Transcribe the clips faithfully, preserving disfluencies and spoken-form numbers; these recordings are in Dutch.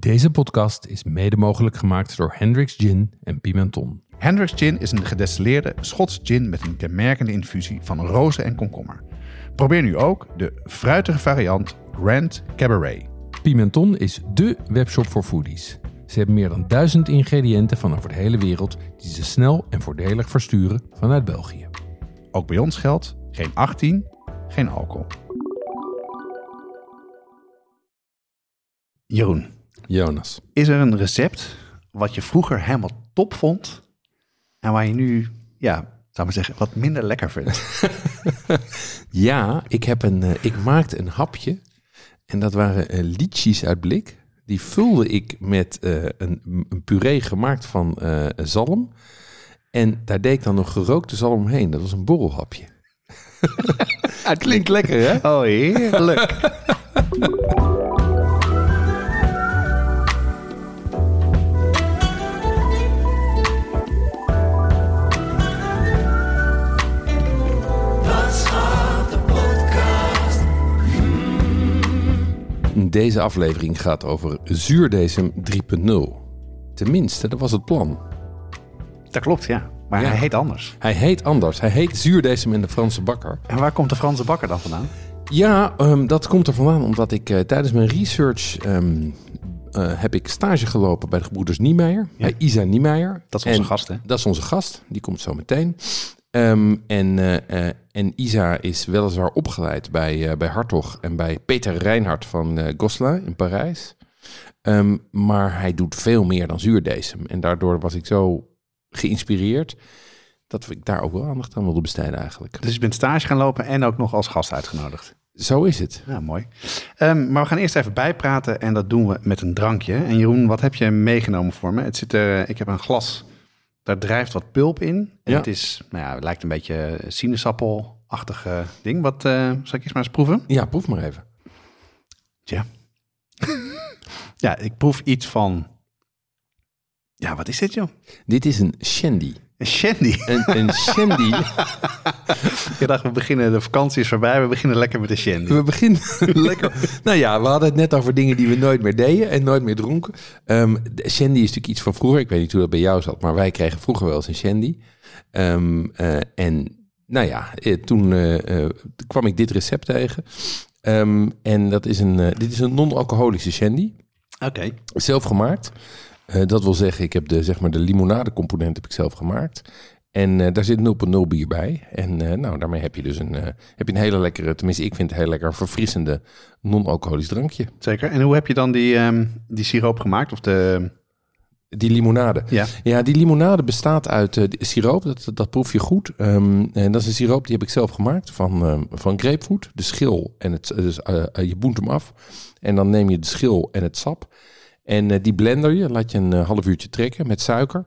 Deze podcast is mede mogelijk gemaakt door Hendrick's Gin en Pimenton. Hendrick's Gin is een gedestilleerde Schots gin met een kenmerkende infusie van rozen en komkommer. Probeer nu ook de fruitige variant Grand Cabaret. Pimenton is dé webshop voor foodies. Ze hebben meer dan duizend ingrediënten van over de hele wereld die ze snel en voordelig versturen vanuit België. Ook bij ons geldt geen achttien, geen alcohol. Jeroen, Jonas. is er een recept wat je vroeger helemaal top vond en waar je nu, ja, zou maar zeggen, wat minder lekker vindt? Ja, ik, heb een, uh, ik maakte een hapje en dat waren uh, liedjes uit blik. Die vulde ik met uh, een, een puree gemaakt van uh, zalm. En daar deed ik dan nog gerookte zalm omheen. Dat was een borrelhapje. Het klinkt lekker, hè? Oh, heerlijk. Deze aflevering gaat over zuurdesem drie punt nul. Tenminste, dat was het plan. Dat klopt, ja. Maar Ja. hij heet anders. Hij heet anders. Hij heet zuurdesem en de Franse bakker. En waar komt de Franse bakker dan vandaan? Ja, um, dat komt er vandaan omdat ik uh, tijdens mijn research um, uh, heb ik stage gelopen bij de gebroeders Niemeyer. Ja. Bij Isa Niemeyer. Dat is onze En gast, hè? Dat is onze gast. Die komt zo meteen. Um, en, uh, uh, en Isa is weliswaar opgeleid bij, uh, bij Hartog en bij Peter Reinhardt van uh, Gosselin in Parijs. Um, maar hij doet veel meer dan zuurdesem. En daardoor was ik zo geïnspireerd dat ik daar ook wel aandacht aan wilde besteden eigenlijk. Dus je bent stage gaan lopen en ook nog als gast uitgenodigd. Zo is het. Ja, mooi. Um, maar we gaan eerst even bijpraten en dat doen we met een drankje. En Jeroen, wat heb je meegenomen voor me? Het zit er, ik heb een glas, daar drijft wat pulp in. En Ja. het is, nou ja, het lijkt een beetje sinaasappelachtig uh, ding. Wat, uh, zal ik eerst maar eens proeven? Ja, proef maar even. Tja. Ja, ik proef iets van, ja, wat is dit, joh? Dit is een shandy. Een shandy. Een, een shandy. Ik dacht, we beginnen, de vakantie is voorbij, we beginnen lekker met de shandy. We beginnen lekker. Nou ja, we hadden het net over dingen die we nooit meer deden en nooit meer dronken. Um, de shandy is natuurlijk iets van vroeger. Ik weet niet hoe dat bij jou zat, maar wij kregen vroeger wel eens een shandy. Um, uh, en nou ja, toen uh, uh, kwam ik dit recept tegen. Um, en dat is een, uh, dit is een non-alcoholische shandy. Oké. Okay. Zelf gemaakt. Uh, dat wil zeggen, ik heb de, zeg maar, de limonade component heb ik zelf gemaakt. En uh, daar zit nul punt nul bier bij. En uh, nou, daarmee heb je dus een, uh, heb je een hele lekkere, tenminste ik vind het heel lekker verfrissende non-alcoholisch drankje. Zeker. En hoe heb je dan die, um, die siroop gemaakt? Of de... Die limonade. Ja. Ja, die limonade bestaat uit uh, siroop, dat, dat proef je goed. Um, en dat is een siroop die heb ik zelf gemaakt van, um, van grapefruit, de schil en het, dus, uh, uh, je boent hem af. En dan neem je de schil en het sap. En uh, die blender je, laat je een uh, half uurtje trekken met suiker.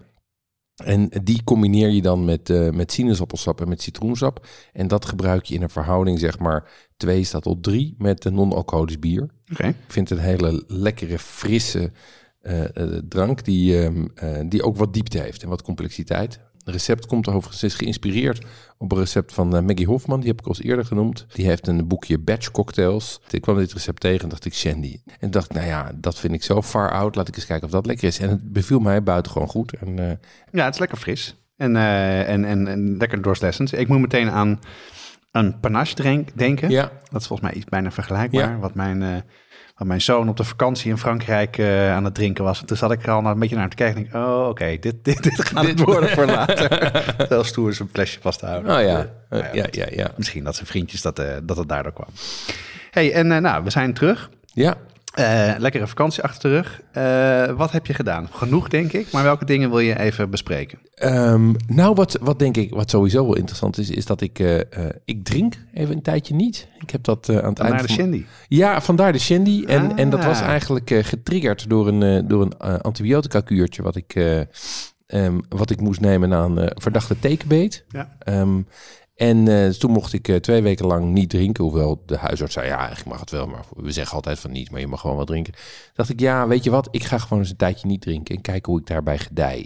En die combineer je dan met, uh, met sinaasappelsap en met citroensap. En dat gebruik je in een verhouding, zeg maar, twee staat tot drie met een non-alcoholisch bier. Okay. Ik vind het een hele lekkere, frisse uh, uh, drank die, um, uh, die ook wat diepte heeft en wat complexiteit. Het recept komt overigens is geïnspireerd op een recept van uh, Maggie Hofman. Die heb ik al eens eerder genoemd. Die heeft een boekje batch cocktails. Ik kwam dit recept tegen en dacht ik shandy. En dacht, nou ja, dat vind ik zo far out. Laat ik eens kijken of dat lekker is. En het beviel mij buitengewoon goed. En, uh, ja, het is lekker fris. En, uh, en, en, en lekker doorslessend. Ik moet meteen aan een panache drink, denken. ja. Dat is volgens mij iets bijna vergelijkbaar. Ja. Wat mijn... Uh, Waar mijn zoon op de vakantie in Frankrijk uh, aan het drinken was. En toen zat ik er al een beetje naar te kijken. En denk, oh, oké, okay, dit, dit, dit gaat het worden voor later. Heel stoer zijn flesje vast te houden. Oh ja, uh, uh, ja, ja, ja, ja. Misschien dat zijn vriendjes dat, uh, dat het daardoor kwam. Hey, en uh, nou, we zijn terug. Ja. Uh, lekkere vakantie achter de rug. Uh, wat heb je gedaan? Genoeg, denk ik. Maar welke dingen wil je even bespreken? Um, nou, wat, wat denk ik, wat sowieso wel interessant is, is dat ik, uh, uh, ik drink even een tijdje niet. Ik heb dat uh, aan het Vandaar eind de van... shandy. Ja, vandaar de shandy. En, Ah. en dat was eigenlijk uh, getriggerd door een, uh, door een uh, antibiotica kuurtje wat ik, uh, um, wat ik moest nemen na een uh, verdachte tekenbeet. Ja. Um, En uh, toen mocht ik uh, twee weken lang niet drinken. Hoewel de huisarts zei, ja, eigenlijk mag het wel. Maar we zeggen altijd van niet, maar je mag gewoon wat drinken. Dacht ik, ja, weet je wat? Ik ga gewoon eens een tijdje niet drinken. En kijken hoe ik daarbij gedij.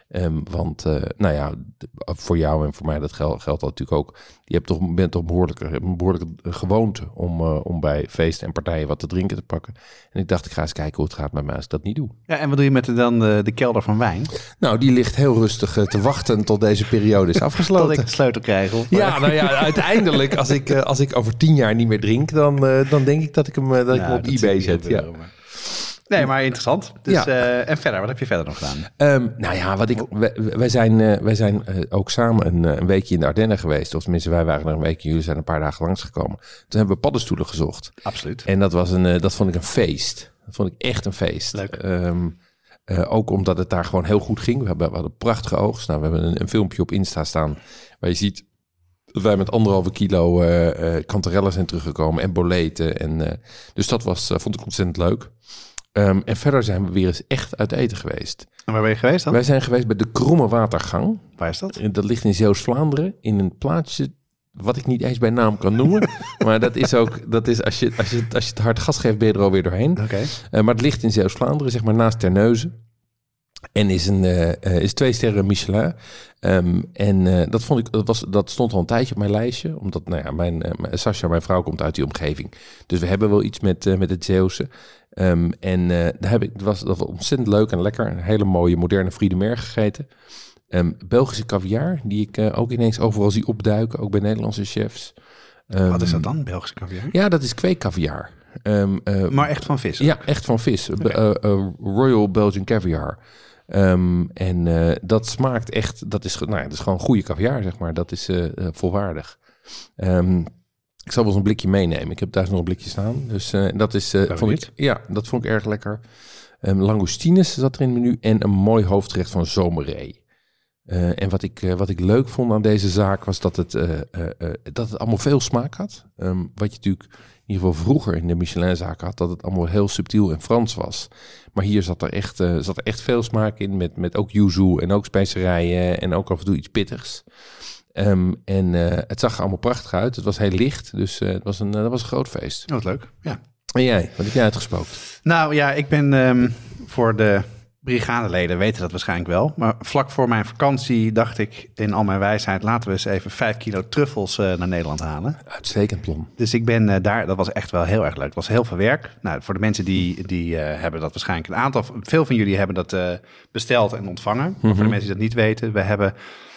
Um, want, uh, nou ja, voor jou en voor mij, dat geldt, geldt dat natuurlijk ook. Je hebt toch, bent toch behoorlijk, een behoorlijke gewoonte om, uh, om bij feesten en partijen wat te drinken te pakken. En ik dacht, ik ga eens kijken hoe het gaat met mij als ik dat niet doe. Ja, en wat doe je met de, dan de, de kelder van wijn? Nou, die ligt heel rustig uh, te wachten tot deze periode is afgesloten. Tot ik de sleutel krijg? Of? Ja, nou ja, uiteindelijk, als ik, uh, als ik over tien jaar niet meer drink, dan, uh, dan denk ik dat ik hem, uh, dat nou, ik hem op eBay zet. Ja. Maar... Nee, maar interessant. Dus, ja. uh, en verder, wat heb je verder nog gedaan? Um, nou ja, wat ik, wij, wij zijn, uh, wij zijn uh, ook samen een, een weekje in de Ardennen geweest. Of tenminste, wij waren er een weekje. Jullie zijn een paar dagen langsgekomen. Toen hebben we paddenstoelen gezocht. Absoluut. En dat, was een, uh, dat vond ik een feest. Dat vond ik echt een feest. Leuk. Um, uh, ook omdat het daar gewoon heel goed ging. We, hebben, we hadden prachtige oogst. Nou, we hebben een, een filmpje op Insta staan waar je ziet dat wij met anderhalve kilo uh, uh, kantarellen zijn teruggekomen en boleten. En, uh, dus dat was, uh, vond ik ontzettend leuk. Um, en verder zijn we weer eens echt uit eten geweest. En waar ben je geweest dan? Wij zijn geweest bij de Kromme Watergang. Waar is dat? Dat ligt in Zeeuws-Vlaanderen, in een plaatsje wat ik niet eens bij naam kan noemen. Maar dat is ook, dat is als je, als je, als je het hard gas geeft, ben je er alweer doorheen. Oké. Okay. Uh, maar het ligt in Zeeuws-Vlaanderen, zeg maar naast Terneuzen. En is, een, uh, uh, is twee sterren Michelin. Um, en uh, dat, vond ik, dat, was, dat stond al een tijdje op mijn lijstje. Omdat nou ja, mijn, uh, Sascha, mijn vrouw, komt uit die omgeving. Dus we hebben wel iets met, uh, met het Zeeuwse. Um, en uh, daar heb ik, dat, was, dat was ontzettend leuk en lekker. Een hele mooie moderne Friedemer gegeten. Um, Belgische caviar, die ik uh, ook ineens overal zie opduiken. Ook bij Nederlandse chefs. Um, Wat is dat dan, Belgische caviar? Ja, dat is kweekcaviar. Um, uh, maar echt van vis? Ja, echt van vis. Okay. Uh, uh, Royal Belgian Caviar. Um, en uh, dat smaakt echt, dat is, nou ja, dat is gewoon goede caviar, zeg maar. Dat is uh, uh, volwaardig. Um, ik zal wel eens een blikje meenemen. Ik heb thuis nog een blikje staan. Dus uh, dat is, uh, vond ik, ja, dat vond ik erg lekker. Um, langoustines zat er in het menu en een mooi hoofdgerecht van zomerree. Uh, en wat ik, uh, wat ik leuk vond aan deze zaak was dat het, uh, uh, uh, dat het allemaal veel smaak had. Um, wat je natuurlijk in ieder geval vroeger in de Michelin-zaak had, dat het allemaal heel subtiel en Frans was. Maar hier zat er echt, uh, zat er echt veel smaak in, met, met ook yuzu en ook specerijen en ook af en toe iets pittigs. Um, en uh, het zag er allemaal prachtig uit. Het was heel licht, dus uh, het was een, uh, dat was een groot feest. Oh, wat leuk, ja. En jij, wat heb jij uitgespookt? Nou ja, ik ben um, voor de brigadeleden weten dat waarschijnlijk wel. Maar vlak voor mijn vakantie dacht ik in al mijn wijsheid, laten we eens even vijf kilo truffels uh, naar Nederland halen. Uitstekend plan. Dus ik ben uh, daar, dat was echt wel heel erg leuk. Het was heel veel werk. Nou, voor de mensen die, die uh, hebben dat waarschijnlijk een aantal, veel van jullie hebben dat uh, besteld en ontvangen. Mm-hmm. Voor de mensen die dat niet weten, we hebben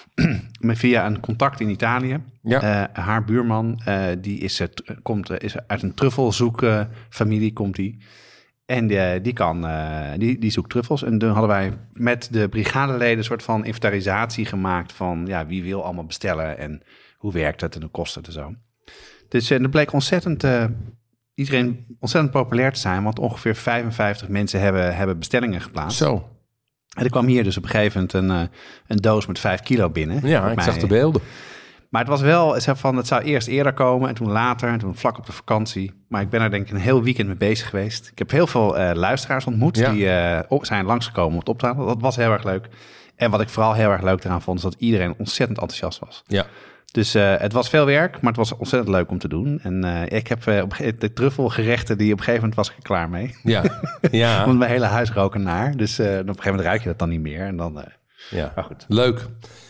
via een contact in Italië. Ja. Uh, haar buurman, uh, die is, het, komt, uh, is uit een truffelzoekfamilie, uh, komt die. En die, die, kan, uh, die, die zoekt truffels. En toen hadden wij met de brigadeleden een soort van inventarisatie gemaakt van ja, wie wil allemaal bestellen en hoe werkt het en hoe kost het en zo. Dus uh, dat bleek ontzettend, uh, iedereen ontzettend populair te zijn, want ongeveer vijfenvijftig mensen hebben, hebben bestellingen geplaatst. Zo. En er kwam hier dus op een gegeven moment een, uh, een doos met vijf kilo binnen. Ja, ik mij. zag de beelden. Maar het was wel, van, het zou eerst eerder komen en toen later en toen vlak op de vakantie. Maar ik ben er denk ik een heel weekend mee bezig geweest. Ik heb heel veel uh, luisteraars ontmoet ja. die uh, op, zijn langsgekomen om het op te halen. Dat was heel erg leuk. En wat ik vooral heel erg leuk eraan vond, is dat iedereen ontzettend enthousiast was. Ja. Dus uh, het was veel werk, maar het was ontzettend leuk om te doen. En uh, ik heb uh, op de truffelgerechten, die op een gegeven moment was ik er klaar mee. Ja, ja. Want mijn hele huis rook ernaar. Dus uh, op een gegeven moment ruik je dat dan niet meer. En dan, uh, ja, maar goed. Leuk.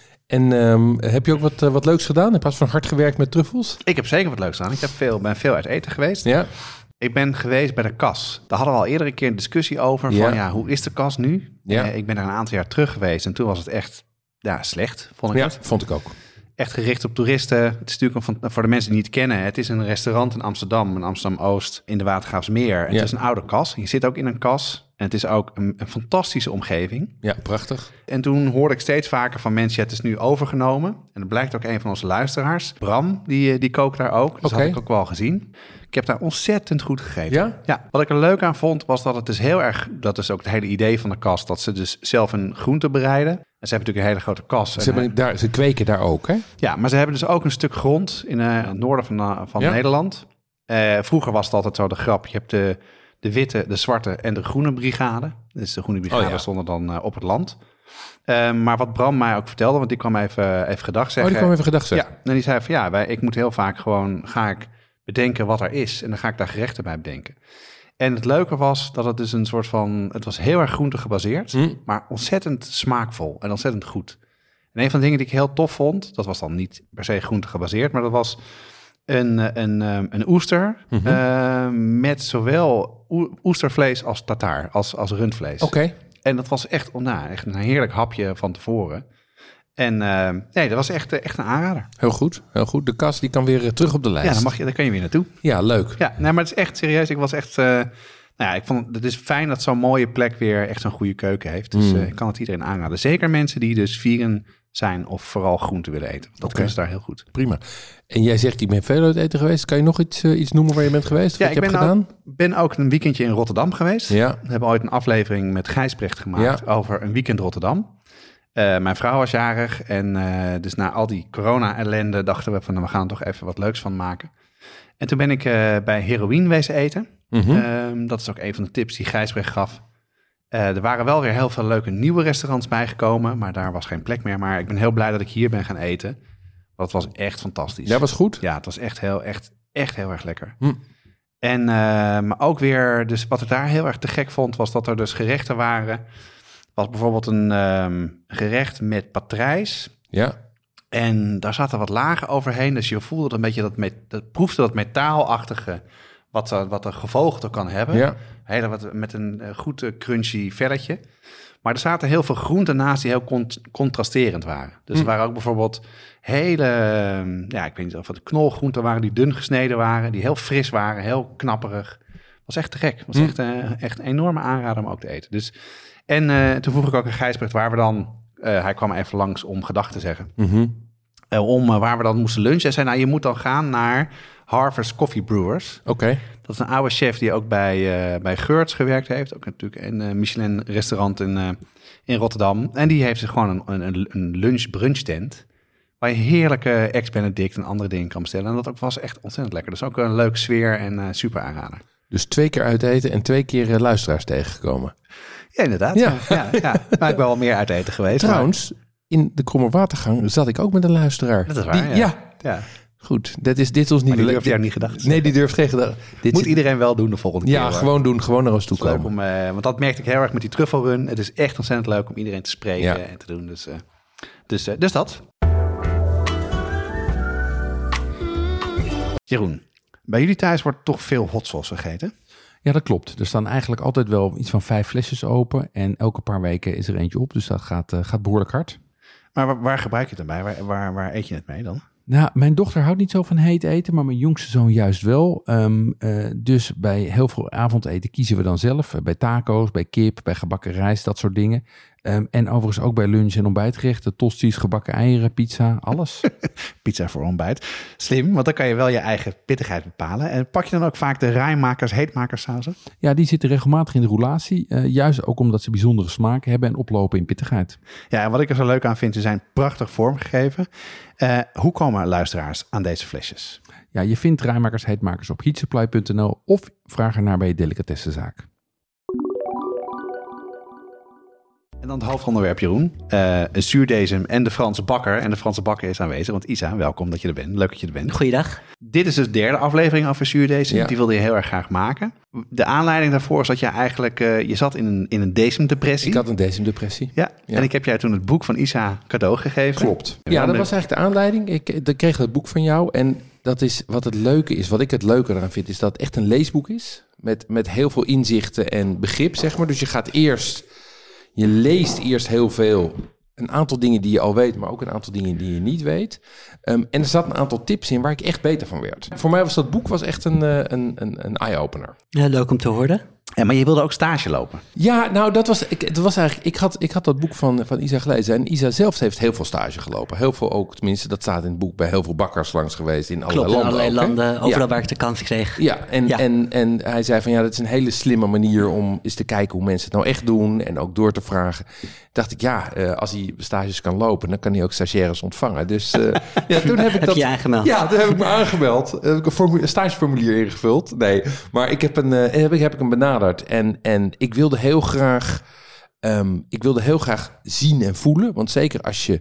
En um, heb je ook wat, uh, wat leuks gedaan? Heb je van hard gewerkt met truffels? Ik heb zeker wat leuks gedaan. Ik heb veel, ben veel uit eten geweest. Ja. Ik ben geweest bij de kas. Daar hadden we al eerder een keer een discussie over. Ja. Van ja, hoe is de kas nu? Ja. Uh, ik ben er een aantal jaar terug geweest. En toen was het echt ja, slecht, vond ik ja, het. vond ik ook. Echt gericht op toeristen. Het is natuurlijk een, voor de mensen die het niet kennen. Het is een restaurant in Amsterdam, in Amsterdam-Oost, in de Watergraafsmeer. En ja. Het is een oude kas. Je zit ook in een kas. En het is ook een, een fantastische omgeving. Ja, prachtig. En toen hoorde ik steeds vaker van mensen, ja, het is nu overgenomen. En dat blijkt ook een van onze luisteraars. Bram, die, die kookt daar ook. Dat okay. had ik ook wel gezien. Ik heb daar ontzettend goed gegeten. Ja? Ja, wat ik er leuk aan vond, was dat het dus heel erg... Dat is ook het hele idee van de kas, dat ze dus zelf een groente bereiden. En ze hebben natuurlijk een hele grote kas. Ze, hebben daar, ze kweken daar ook, hè? Ja, maar ze hebben dus ook een stuk grond in uh, het noorden van, uh, van ja? Nederland. Uh, vroeger was het altijd zo de grap, je hebt de... De witte, de zwarte en de groene brigade. Dus de groene brigade oh, ja. stonden dan uh, op het land. Uh, maar wat Bram mij ook vertelde, want die kwam even, even gedag zeggen. Oh, die kwam even gedag zeggen. Ja, en die zei van ja, wij, ik moet heel vaak gewoon, ga ik bedenken wat er is. En dan ga ik daar gerechten bij bedenken. En het leuke was dat het dus een soort van... Het was heel erg groente gebaseerd, mm. maar ontzettend smaakvol en ontzettend goed. En een van de dingen die ik heel tof vond... dat was dan niet per se groente gebaseerd... maar dat was een, een, een oester mm-hmm. uh, met zowel oestervlees als tartaar, als, als rundvlees. Oké. Okay. En dat was echt, oh, nou, echt een heerlijk hapje van tevoren. En uh, nee, dat was echt, echt een aanrader. Heel goed, heel goed. De kas die kan weer terug op de lijst. Ja, dan, mag je, dan kan je weer naartoe. Ja, leuk. Ja, nee, maar het is echt serieus. Ik was echt... Uh, nou ja, ik vond het is fijn dat zo'n mooie plek weer echt zo'n goede keuken heeft. Dus mm. uh, ik kan het iedereen aanraden. Zeker mensen die dus vegan zijn of vooral groente willen eten. Dat okay. kunnen ze daar heel goed. Prima. En jij zegt, ik ben veel uit eten geweest. Kan je nog iets, uh, iets noemen waar je bent geweest? Ja, wat je ik hebt ben gedaan? Ook, ben ook een weekendje in Rotterdam geweest. Ja. We hebben ooit een aflevering met Gijsbrecht gemaakt ja. over een weekend Rotterdam. Uh, mijn vrouw was jarig en uh, dus na al die corona-ellende dachten we van nou, we gaan er toch even wat leuks van maken. En toen ben ik uh, bij Heroïne wezen eten. Mm-hmm. Uh, dat is ook een van de tips die Gijsbrecht gaf. Uh, er waren wel weer heel veel leuke nieuwe restaurants bijgekomen, maar daar was geen plek meer. Maar ik ben heel blij dat ik hier ben gaan eten. Dat was echt fantastisch. Ja, was goed? Ja, het was echt heel, echt, echt heel erg lekker. Mm. En uh, maar ook weer, dus wat ik daar heel erg te gek vond, was dat er dus gerechten waren. Was bijvoorbeeld een um, gerecht met patrijs. Ja. En daar zaten wat lagen overheen. Dus je voelde een beetje dat, met, dat proefde dat metaalachtige, wat, wat een gevogelte kan hebben. Ja. Hele, wat, met een uh, goed uh, crunchy velletje. Maar er zaten heel veel groenten naast die heel cont- contrasterend waren. Dus mm. er waren ook bijvoorbeeld hele, uh, ja, ik weet niet of het knolgroenten waren die dun gesneden waren, die heel fris waren, heel knapperig. Was echt te gek. Was mm. echt, uh, echt een enorme aanrader om ook te eten. Dus En uh, toen vroeg ik ook aan Gijsbrecht waar we dan... Uh, hij kwam even langs om gedag te zeggen. Mm-hmm. Uh, om uh, waar we dan moesten lunchen. Hij zei, nou, je moet dan gaan naar Harvest Coffee Brewers. Oké. Okay. Dat is een oude chef die ook bij, uh, bij Geurts gewerkt heeft. Ook natuurlijk een uh, Michelin-restaurant in, uh, in Rotterdam. En die heeft dus gewoon een, een, een lunch-brunch tent. Waar je heerlijke ex-Benedict en andere dingen kan bestellen. En dat ook was echt ontzettend lekker. Dus ook een leuke sfeer en uh, super aanrader. Dus twee keer uit eten en twee keer uh, luisteraars tegengekomen. Ja, inderdaad. Ja. Ja, ja, ja. Maar ik ben wel meer uit eten geweest. Trouwens, maar... in de Krommerwatergang zat ik ook met een luisteraar. Dat is waar, die, ja. ja. ja. Goed, dat is dit ons niet... Maar die durft jou niet gedacht. Nee, die durft geen gedacht. Dit moet is... iedereen wel doen de volgende keer. Ja, hoor. gewoon doen. Gewoon naar ons toe komen. Leuk om, uh, want dat merkte ik heel erg met die truffelrun. Het is echt ontzettend leuk om iedereen te spreken ja. en te doen. Dus, uh, dus, uh, dus dat. Jeroen, bij jullie thuis wordt toch veel hot sauce gegeten? Ja, dat klopt. Er staan eigenlijk altijd wel iets van vijf flesjes open. En elke paar weken is er eentje op. Dus dat gaat, uh, gaat behoorlijk hard. Maar waar, waar gebruik je het dan bij? Waar, waar, waar eet je het mee dan? Nou, mijn dochter houdt niet zo van heet eten, maar mijn jongste zoon juist wel. Um, uh, dus bij heel veel avondeten kiezen we dan zelf. Bij taco's, bij kip, bij gebakken rijst, dat soort dingen. Um, en overigens ook bij lunch- en ontbijtgerechten. Tosties, gebakken eieren, pizza, alles. Pizza voor ontbijt. Slim, want dan kan je wel je eigen pittigheid bepalen. En pak je dan ook vaak de rijmakers, heetmakers sausen? Ja, die zitten regelmatig in de roulatie. Uh, juist ook omdat ze bijzondere smaak hebben en oplopen in pittigheid. Ja, en wat ik er zo leuk aan vind, ze zijn prachtig vormgegeven. Uh, hoe komen luisteraars aan deze flesjes? Ja, je vindt rijmakers, heetmakers op heatsupply punt n l of vraag ernaar bij je delicatessenzaak. En dan het hoofdonderwerp, Jeroen. Uh, een zuurdesem en de Franse bakker. En de Franse bakker is aanwezig. Want Isa, welkom dat je er bent. Leuk dat je er bent. Goeiedag. Dit is de derde aflevering over zuurdesem. Ja. Die wilde je heel erg graag maken. De aanleiding daarvoor is dat je eigenlijk... Uh, je zat in een, in een decemdepressie. Ik had een decemdepressie. Ja. ja, en ik heb jij toen het boek van Isa cadeau gegeven. Klopt. Ja, dat was eigenlijk de aanleiding. Ik, ik kreeg het boek van jou. En dat is wat het leuke is. Wat ik het leuke eraan vind, is dat het echt een leesboek is. Met, met heel veel inzichten en begrip, zeg maar. Dus je gaat eerst... Je leest eerst heel veel, een aantal dingen die je al weet, maar ook een aantal dingen die je niet weet. Um, en er zat een aantal tips in waar ik echt beter van werd. Voor mij was dat boek was echt een, een, een, een eye-opener. Ja, leuk om te horen. Ja, maar je wilde ook stage lopen. Ja, nou, dat was, ik, het was eigenlijk, ik had, ik had dat boek van, van Isa gelezen. En Isa zelf heeft heel veel stage gelopen. Heel veel ook, tenminste, dat staat in het boek, bij heel veel bakkers langs geweest. In allerlei Klopt, landen. in allerlei ook, landen, overal ja. waar ik de kans kreeg. Ja, en, ja. En, en hij zei van ja, dat is een hele slimme manier om eens te kijken hoe mensen het nou echt doen. En ook door te vragen. Dacht ik, ja, uh, als hij stages kan lopen, dan kan hij ook stagiaires ontvangen. Dus uh, ja, toen heb ik heb dat... je aangemeld? Ja, toen heb ik me aangemeld. Heb ik een, formu- een stageformulier ingevuld. Nee, maar ik heb, een, uh, heb, ik, heb ik hem benaderd. En, en ik wilde heel graag... Um, ik wilde heel graag zien en voelen. Want zeker als je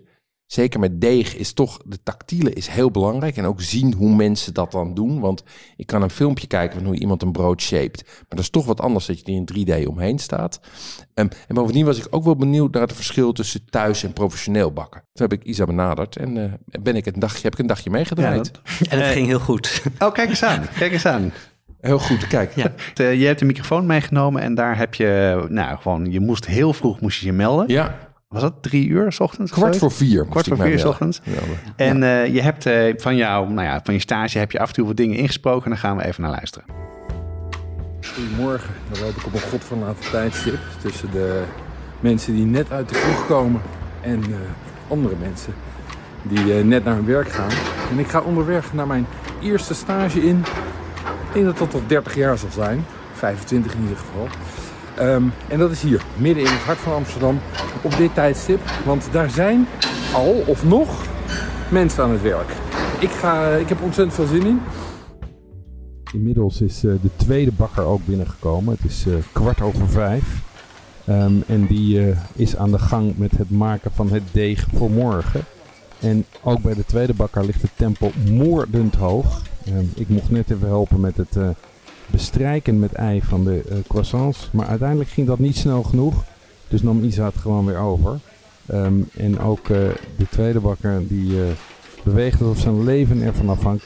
zeker met deeg is toch, de tactiele is heel belangrijk. En ook zien hoe mensen dat dan doen. Want ik kan een filmpje kijken van hoe iemand een brood shaped. Maar dat is toch wat anders dat je er in drie D omheen staat. Um, en bovendien was ik ook wel benieuwd naar het verschil tussen thuis en professioneel bakken. Toen heb ik Isa benaderd en uh, ben ik een dagje, heb ik een dagje meegedraaid. Ja, dat... En het uh, ging heel goed. Oh, kijk eens aan. Kijk eens aan. Heel goed, kijk. Ja. Je hebt een microfoon meegenomen en daar heb je, nou gewoon, je moest heel vroeg moest je, je melden. Ja. Was dat drie uur 's ochtends? Kwart voor vier. Kwart voor vier 's ochtends. Ja. En uh, je hebt uh, van jou, nou ja, van je stage heb je af en toe wat dingen ingesproken en daar gaan we even naar luisteren. Goedemorgen, dan loop ik op een godverlaten tijdstip tussen de mensen die net uit de kroeg komen en uh, andere mensen die uh, net naar hun werk gaan. En ik ga onderweg naar mijn eerste stage in, ik denk dat dat tot dertig jaar zal zijn, vijfentwintig in ieder geval. Um, en dat is hier, midden in het hart van Amsterdam, op dit tijdstip. Want daar zijn al, of nog, mensen aan het werk. Ik, ga, ik heb ontzettend veel zin in. Inmiddels is uh, de tweede bakker ook binnengekomen. Het is uh, kwart over vijf. Um, en die uh, is aan de gang met het maken van het deeg voor morgen. En ook bij de tweede bakker ligt het tempo moordend hoog. Um, ik mocht net even helpen met het... Uh, bestrijken met ei van de uh, croissants. Maar uiteindelijk ging dat niet snel genoeg. Dus nam Isa het gewoon weer over. Um, en ook uh, de tweede bakker die uh, beweegt alsof zijn leven ervan afhangt.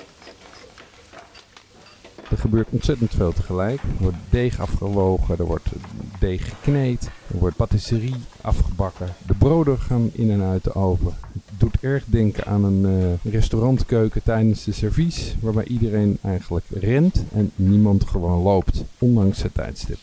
Er gebeurt ontzettend veel tegelijk. Er wordt deeg afgewogen, er wordt deeg gekneed, er wordt patisserie afgebakken. De broden gaan in en uit de oven. Het doet erg denken aan een uh, restaurantkeuken tijdens de servies, waarbij iedereen eigenlijk rent en niemand gewoon loopt, ondanks het tijdstip.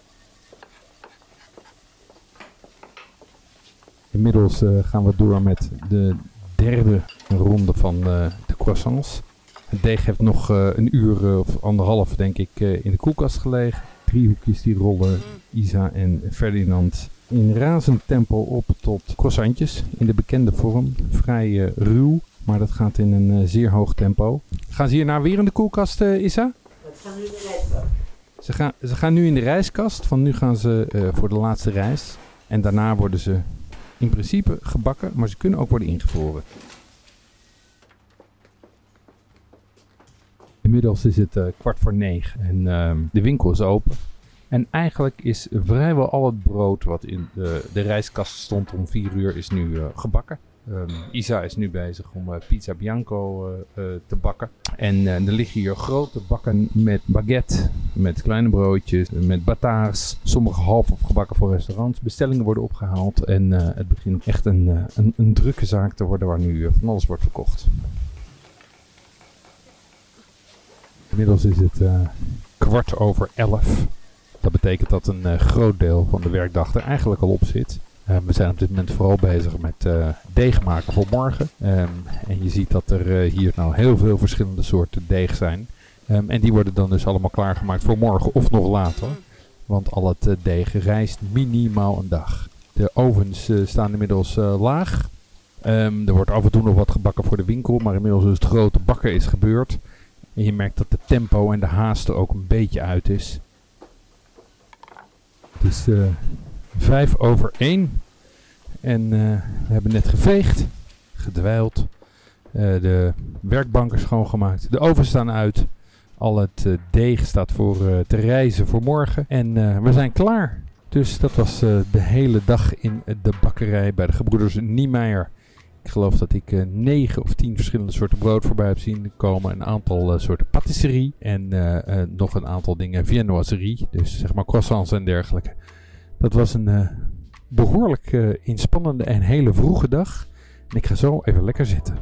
Inmiddels uh, gaan we door met de derde ronde van uh, de croissants. Het deeg heeft nog uh, een uur uh, of anderhalf, denk ik, uh, in de koelkast gelegen. Driehoekjes die rollen Isa en Ferdinand in razend tempo op tot croissantjes. In de bekende vorm, vrij uh, ruw, maar dat gaat in een uh, zeer hoog tempo. Gaan ze hierna weer in de koelkast, uh, Isa? Dat gaan nu in de rijstkast. Ze gaan, ze gaan nu in de rijstkast, van nu gaan ze uh, voor de laatste rijst. En daarna worden ze in principe gebakken, maar ze kunnen ook worden ingevroren. Inmiddels is het uh, kwart voor negen en uh, de winkel is open. En eigenlijk is vrijwel al het brood wat in de, de rijstkast stond om vier uur is nu uh, gebakken. Um, Isa is nu bezig om uh, pizza bianco uh, uh, te bakken. En uh, er liggen hier grote bakken met baguette, met kleine broodjes, met bataars. Sommige half opgebakken voor restaurants. Bestellingen worden opgehaald en uh, het begint echt een, uh, een, een drukke zaak te worden waar nu uh, van alles wordt verkocht. Inmiddels is het uh, kwart over elf. Dat betekent dat een uh, groot deel van de werkdag er eigenlijk al op zit. Uh, we zijn op dit moment vooral bezig met uh, deeg maken voor morgen. Um, en je ziet dat er uh, hier nou heel veel verschillende soorten deeg zijn. Um, en die worden dan dus allemaal klaargemaakt voor morgen of nog later. Want al het uh, deeg rijst minimaal een dag. De ovens uh, staan inmiddels uh, laag. Um, er wordt af en toe nog wat gebakken voor de winkel. Maar inmiddels is het grote bakken is gebeurd. En je merkt dat de tempo en de haast er ook een beetje uit is. Het is uh, vijf over één. En uh, we hebben net geveegd, gedwijld. Uh, de werkbanken schoongemaakt. De ovens staan uit. Al het uh, deeg staat voor uh, te rijzen voor morgen. En uh, we zijn klaar. Dus dat was uh, de hele dag in de bakkerij bij de gebroeders Niemeyer. Ik geloof dat ik uh, negen of tien verschillende soorten brood voorbij heb zien komen. Een aantal uh, soorten patisserie. En uh, uh, nog een aantal dingen viennoiserie. Dus zeg maar croissants en dergelijke. Dat was een uh, behoorlijk uh, inspannende en hele vroege dag. En ik ga zo even lekker zitten.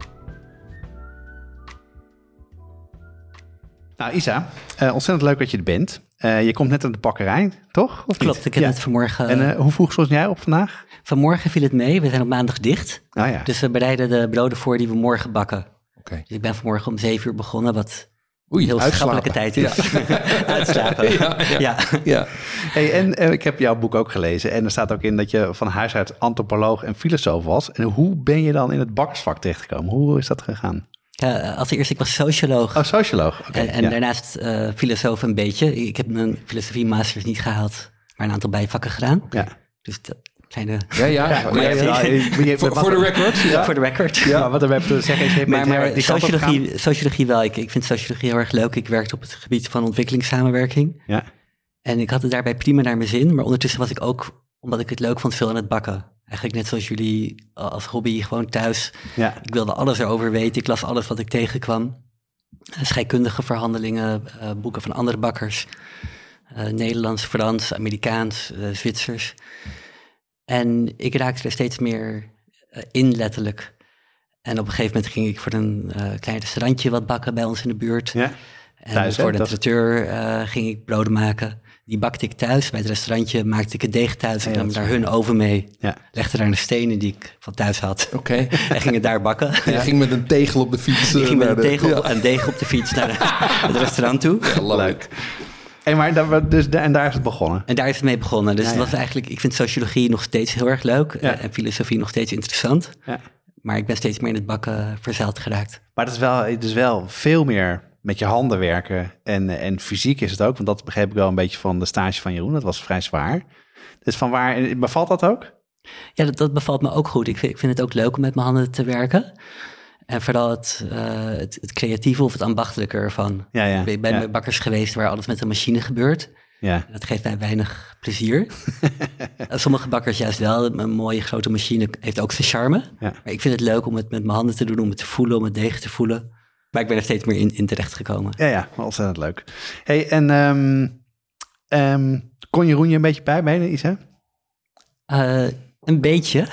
Nou Isa, uh, ontzettend leuk dat je er bent. Uh, je komt net uit de bakkerij, toch? Of Klopt, niet? ik heb ja. het vanmorgen... En uh, hoe vroeg stond jij op vandaag? Vanmorgen viel het mee, we zijn op maandag dicht. Oh ja. Dus we bereiden de broden voor die we morgen bakken. Okay. Dus ik ben vanmorgen om zeven uur begonnen, wat Oei, een heel uitslapen. schappelijke tijd is. Ja. Uitslapen. Ja, ja. ja. ja. Hey, en uh, ik heb jouw boek ook gelezen. En er staat ook in dat je van huis uit antropoloog en filosoof was. En hoe ben je dan in het bakkersvak terechtgekomen? Hoe is dat gegaan? Uh, als eerst, ik was socioloog. Oh, socioloog. Okay, en en ja. daarnaast uh, filosoof een beetje. Ik heb mijn filosofie-masters niet gehaald, maar een aantal bijvakken gedaan. Ja. Dus dat Kleine, Ja, ja. ja, ja, ja. je- Voor, voor de record. Ja. voor de record. Ja, wat er hebben te zeggen is... je bent Maar, maar die kant op gegaan. sociologie, sociologie wel. Ik, ik vind sociologie heel erg leuk. Ik werkte op het gebied van ontwikkelingssamenwerking. Ja, En ik had het daarbij prima naar mijn zin. Maar ondertussen was ik ook, omdat ik het leuk vond, veel aan het bakken. Eigenlijk net zoals jullie als hobby, gewoon thuis. ja. Ik wilde alles erover weten. Ik las alles wat ik tegenkwam. Uh, scheikundige verhandelingen, uh, boeken van andere bakkers. Uh, Nederlands, Frans, Amerikaans, uh, Zwitsers. En ik raakte er steeds meer uh, in, letterlijk. En op een gegeven moment ging ik voor een uh, klein restaurantje wat bakken bij ons in de buurt. ja. En Thuis, hè? voor de Dat- traiteur uh, ging ik broden maken. Die bakte ik thuis. Bij het restaurantje maakte ik het deeg thuis. Ja, Ik nam dat is daar hun oven mee. Ja. Legde daar een stenen die ik van thuis had. Oké. En ging het daar bakken. Je ging met een tegel op de fiets. Ik eh, ging met naar een de- tegel ja. en deeg op de fiets naar de- het restaurant toe. Ja, love Leuk. it. Hey, maar daar, dus, en daar is het begonnen. En daar is het mee begonnen. Dus Ja, het ja. was eigenlijk, ik vind sociologie nog steeds heel erg leuk. Ja. uh, En filosofie nog steeds interessant. Ja. Maar ik ben steeds meer in het bakken verzeild geraakt. Maar het is wel, het is wel veel meer met je handen werken. En, en fysiek is het ook. Want dat begreep ik wel een beetje van de stage van Jeroen. Dat was vrij zwaar. Dus van waar, bevalt dat ook? Ja, dat, dat bevalt me ook goed. Ik vind, ik vind het ook leuk om met mijn handen te werken. En vooral het, uh, het, het creatieve of het ambachtelijke ervan. Ja, ja. Ik ben bij ja. mijn bakkers geweest waar alles met een machine gebeurt. Ja. En dat geeft mij weinig plezier. Sommige bakkers juist wel. Een mooie grote machine heeft ook zijn charme. Ja. Maar ik vind het leuk om het met mijn handen te doen, om het te voelen, om het deeg te voelen. Maar ik ben er steeds meer in, in terecht gekomen. Ja, ja, ontzettend leuk. Hey, en um, um, kon Jeroen je een beetje bijbenen, Isa? Uh, een beetje.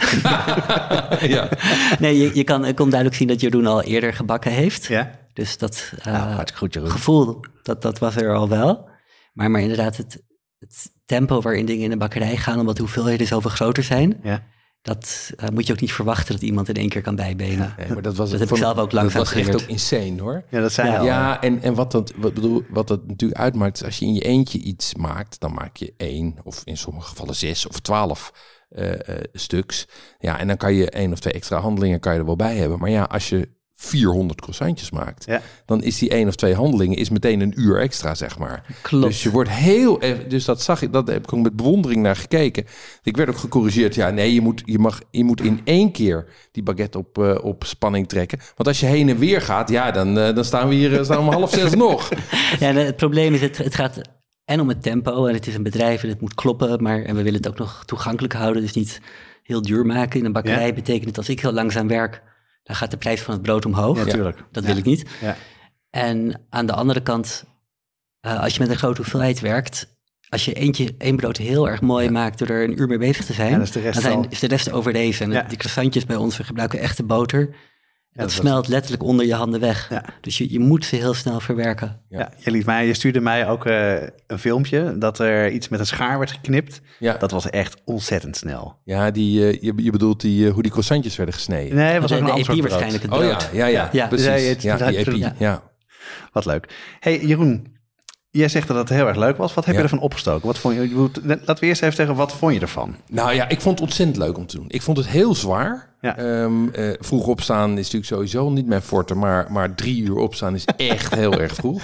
Ja. Nee, je, je kan, ik kon duidelijk zien dat Jeroen al eerder gebakken heeft. Ja. Dus dat uh, Nou, hartstikke goed, Jeroen. gevoel, dat, dat was er al wel. Maar, maar inderdaad, het, het tempo waarin dingen in de bakkerij gaan, omdat de hoeveelheden zoveel groter zijn, Ja. dat uh, moet je ook niet verwachten dat iemand in één keer kan bijbenen. Nee, maar dat was Dat heb van- ik zelf ook langzaam Dat was echt geleerd. ook insane, hoor. Ja, dat zijn Ja. al. Ja, en, en wat, dat, wat, bedoel, wat dat natuurlijk uitmaakt, is als je in je eentje iets maakt, dan maak je één, of in sommige gevallen zes of twaalf uh, uh, stuks. Ja, en dan kan je één of twee extra handelingen kan je er wel bij hebben. Maar ja, als je vierhonderd croissantjes maakt, Ja. dan is die één of twee handelingen is meteen een uur extra, zeg maar. Klopt. Dus je wordt heel erg, dus dat zag ik, dat heb ik ook met bewondering naar gekeken. Ik werd ook gecorrigeerd. Ja, nee, je moet, je mag, je moet in één keer die baguette op, uh, op spanning trekken. Want als je heen en weer gaat, ja, dan, uh, dan staan we hier uh, staan we om half zes nog. Ja, en het probleem is, het, het gaat en om het tempo. En het is een bedrijf en het moet kloppen. Maar, en we willen het ook nog toegankelijk houden. Dus niet heel duur maken. In een bakkerij Ja. betekent het, als ik heel langzaam werk, dan gaat de prijs van het brood omhoog. Ja, natuurlijk. Dat Ja. wil ik niet. Ja. En aan de andere kant, uh, als je met een grote hoeveelheid werkt, als je eentje, één brood heel erg mooi maakt door er een uur mee bezig te zijn, Ja, dan is de rest dan zijn, al- is de rest overleven. En Ja. die croissantjes bij ons, we gebruiken echte boter. dat dat was- smelt letterlijk onder je handen weg. Ja. Dus je, je moet ze heel snel verwerken. Ja, je, liet mij, je stuurde mij ook uh, een filmpje dat er iets met een schaar werd geknipt. Ja, Dat was echt ontzettend snel. ja die, uh, je, je bedoelt die, uh, hoe die croissantjes werden gesneden. Nee, het was de ook een de ander epie soort brood. waarschijnlijk, het Oh brood. ja, ja, ja, Ja. precies. Ja, het- Ja, die epie, ja. ja. Wat leuk. Hey Jeroen, jij zegt dat het heel erg leuk was. Wat heb Ja. je ervan opgestoken? Wat vond je, je moet- laten we eerst even zeggen, wat vond je ervan? Nou ja, ik vond het ontzettend leuk om te doen. Ik vond het heel zwaar. Ja. Ehm, eh, vroeg opstaan is natuurlijk sowieso niet mijn forte, maar, maar drie uur opstaan is echt heel erg vroeg.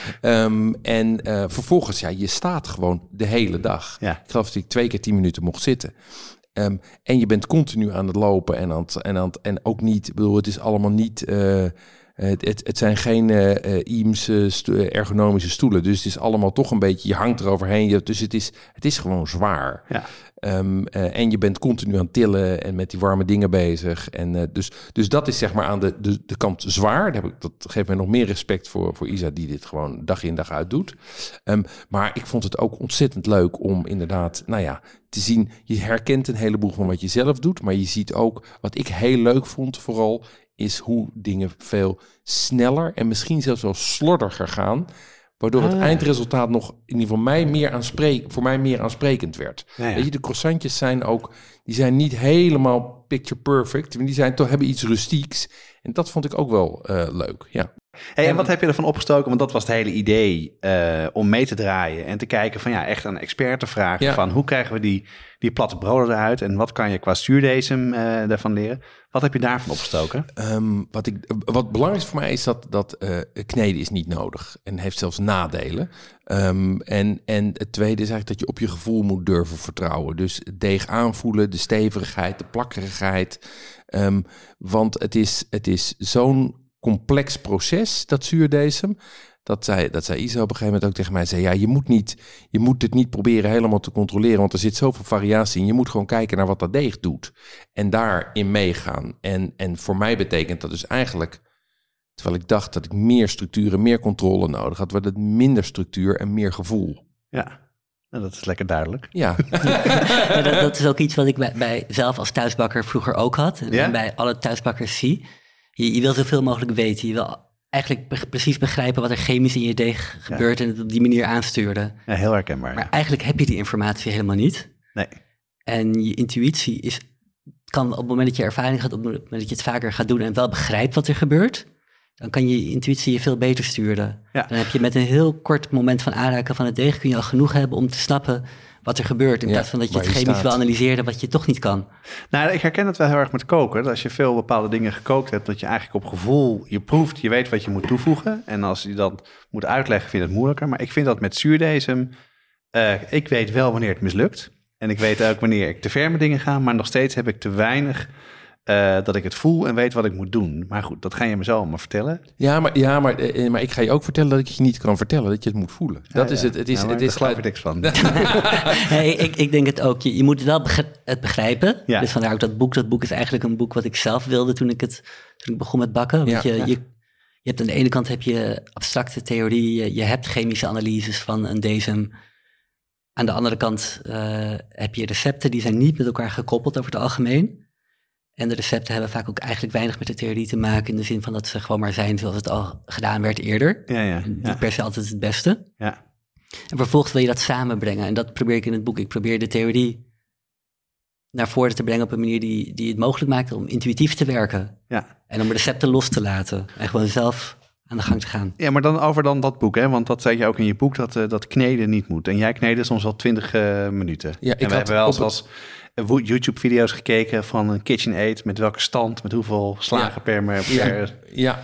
Um, en uh, vervolgens, ja, je staat gewoon de hele dag. Ja. Ik geloof dat ik twee keer tien minuten mocht zitten. Um, en je bent continu aan het lopen en, aan het, en, aan het, en ook niet, ik bedoel, het is allemaal niet... Uh, Het, het, het zijn geen uh, I E M S uh, sto- ergonomische stoelen. Dus het is allemaal toch een beetje... Je hangt eroverheen. Je, dus het is, het is gewoon zwaar. Ja. Um, uh, en je bent continu aan het tillen en met die warme dingen bezig. En, uh, dus, dus dat is zeg maar aan de, de, de kant zwaar. Daar heb ik, dat geeft mij nog meer respect voor, voor Isa... die dit gewoon dag in dag uit doet. Um, maar ik vond het ook ontzettend leuk om inderdaad... nou ja, te zien... Je herkent een heleboel van wat je zelf doet... maar je ziet ook, wat ik heel leuk vond vooral... is hoe dingen veel sneller en misschien zelfs wel slordiger gaan... waardoor het Ah. eindresultaat nog in ieder geval mij meer aanspreek, voor mij meer aansprekend werd. Ja, ja. Weet je, de croissantjes zijn ook... die zijn niet helemaal picture perfect... maar die zijn toch, hebben iets rustieks. En dat vond ik ook wel uh, leuk, ja. Hey, en wat heb je ervan opgestoken? Want dat was het hele idee uh, om mee te draaien en te kijken van ja, echt aan experten vragen Ja. van hoe krijgen we die, die platte broden eruit en wat kan je qua zuurdesem uh, daarvan leren? Wat heb je daarvan opgestoken? Um, wat, ik, wat belangrijk voor mij is dat, dat uh, kneden is niet nodig en heeft zelfs nadelen. Um, en, en het tweede is eigenlijk dat je op je gevoel moet durven vertrouwen. Dus deeg aanvoelen, de stevigheid, de plakkerigheid. Um, want het is, het is zo'n complex proces, dat zuurdesem. Dat zei, dat zei Isa op een gegeven moment ook tegen mij. Zei, ja, je moet, niet, je moet het niet proberen helemaal te controleren, want er zit zoveel variatie in. Je moet gewoon kijken naar wat dat deeg doet. En daarin meegaan. En, en voor mij betekent dat dus eigenlijk, terwijl ik dacht dat ik meer structuur en meer controle nodig had, werd het minder structuur en meer gevoel. Ja, nou, dat is lekker duidelijk. Ja. Ja, dat, dat is ook iets wat ik bij, bij zelf als thuisbakker vroeger ook had. En Ja? bij alle thuisbakkers zie. Je, je wil zoveel mogelijk weten. Je wil eigenlijk be- precies begrijpen wat er chemisch in je deeg gebeurt ja. en het op die manier aansturen. Ja, heel herkenbaar. Maar eigenlijk heb je die informatie helemaal niet. Nee. En je intuïtie is, kan op het moment dat je ervaring gaat, op het moment dat je het vaker gaat doen en wel begrijpt wat er gebeurt, dan kan je intuïtie je veel beter sturen. Ja. Dan heb je met een heel kort moment van aanraken van het deeg, kun je al genoeg hebben om te snappen wat er gebeurt. In Ja, plaats van dat je waar het je chemisch staat. wil analyseren wat je toch niet kan. Nou, ik herken het wel heel erg met koken. Dat als je veel bepaalde dingen gekookt hebt, dat je eigenlijk op gevoel, je proeft, je weet wat je moet toevoegen. En als je dat moet uitleggen, vind je het moeilijker. Maar ik vind dat met zuurdesem, uh, ik weet wel wanneer het mislukt. En ik weet ook wanneer ik te ver met dingen ga, maar nog steeds heb ik te weinig uh, dat ik het voel en weet wat ik moet doen. Maar goed, dat ga je me zo allemaal vertellen. Ja, maar, ja maar, eh, maar ik ga je ook vertellen dat ik je niet kan vertellen, dat je het moet voelen. Dat ja, is ja. het. Het is, ja, het is daar geloof ik niks van. Nee, ik, ik denk het ook. Je, je moet het wel begri- het begrijpen. Ja. Dus vandaar ook dat boek. Dat boek is eigenlijk een boek wat ik zelf wilde toen ik, het, toen ik begon met bakken. Want Ja, je, ja. je, je hebt aan de ene kant heb je abstracte theorie. Je, je hebt chemische analyses van een desem. Aan de andere kant uh, heb je recepten. Die zijn niet met elkaar gekoppeld over het algemeen. En de recepten hebben vaak ook eigenlijk weinig met de theorie te maken. In de zin van dat ze gewoon maar zijn zoals het al gedaan werd eerder. Ja, ja, En niet ja. per se altijd het beste. Ja. En vervolgens wil je dat samenbrengen. En dat probeer ik in het boek. Ik probeer de theorie naar voren te brengen op een manier die, die het mogelijk maakt om intuïtief te werken. Ja. En om recepten los te laten. En gewoon zelf aan de gang te gaan. Ja, maar dan over dan dat boek, hè? Want dat zei je ook in je boek, dat, uh, dat kneden niet moet. En jij kneden soms al twintig uh, minuten. Ja, ik en we had hebben wel eens op- als uh, YouTube-video's gekeken van een KitchenAid, met welke stand, met hoeveel slagen Ja. per... per Ja, ja.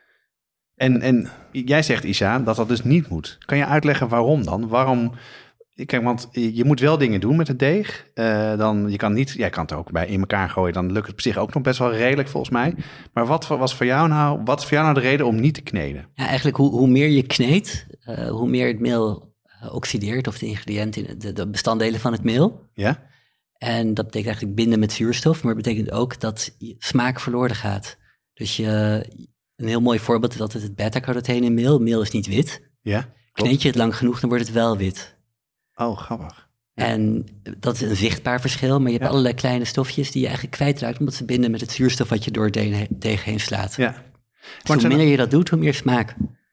En, en jij zegt, Isa, dat dat dus niet moet. Kan je uitleggen waarom dan? Waarom... Kijk, want je moet wel dingen doen met het deeg. Uh, dan, je kan niet, jij kan het ook bij in elkaar gooien. Dan lukt het op zich ook nog best wel redelijk volgens mij. Maar wat was voor jou nou, wat is voor jou nou de reden om niet te kneden? Ja, eigenlijk hoe, hoe meer je kneedt, uh, hoe meer het meel uh, oxideert. Of de ingrediënten, de, de bestanddelen van het meel. Ja? En dat betekent eigenlijk binden met zuurstof. Maar het betekent ook dat je smaak verloren gaat. Dus je, een heel mooi voorbeeld is altijd het beta-carotene in meel. Meel is niet wit. Ja, klopt. Kneed je het lang genoeg, dan wordt het wel wit. Oh, grappig. Ja. En dat is een zichtbaar verschil, maar je hebt Ja. allerlei kleine stofjes die je eigenlijk kwijtraakt, omdat ze binden met het zuurstof wat je door het de- deeg heen slaat. Ja. Dus Maar hoe minder je dat doet, hoe meer smaak.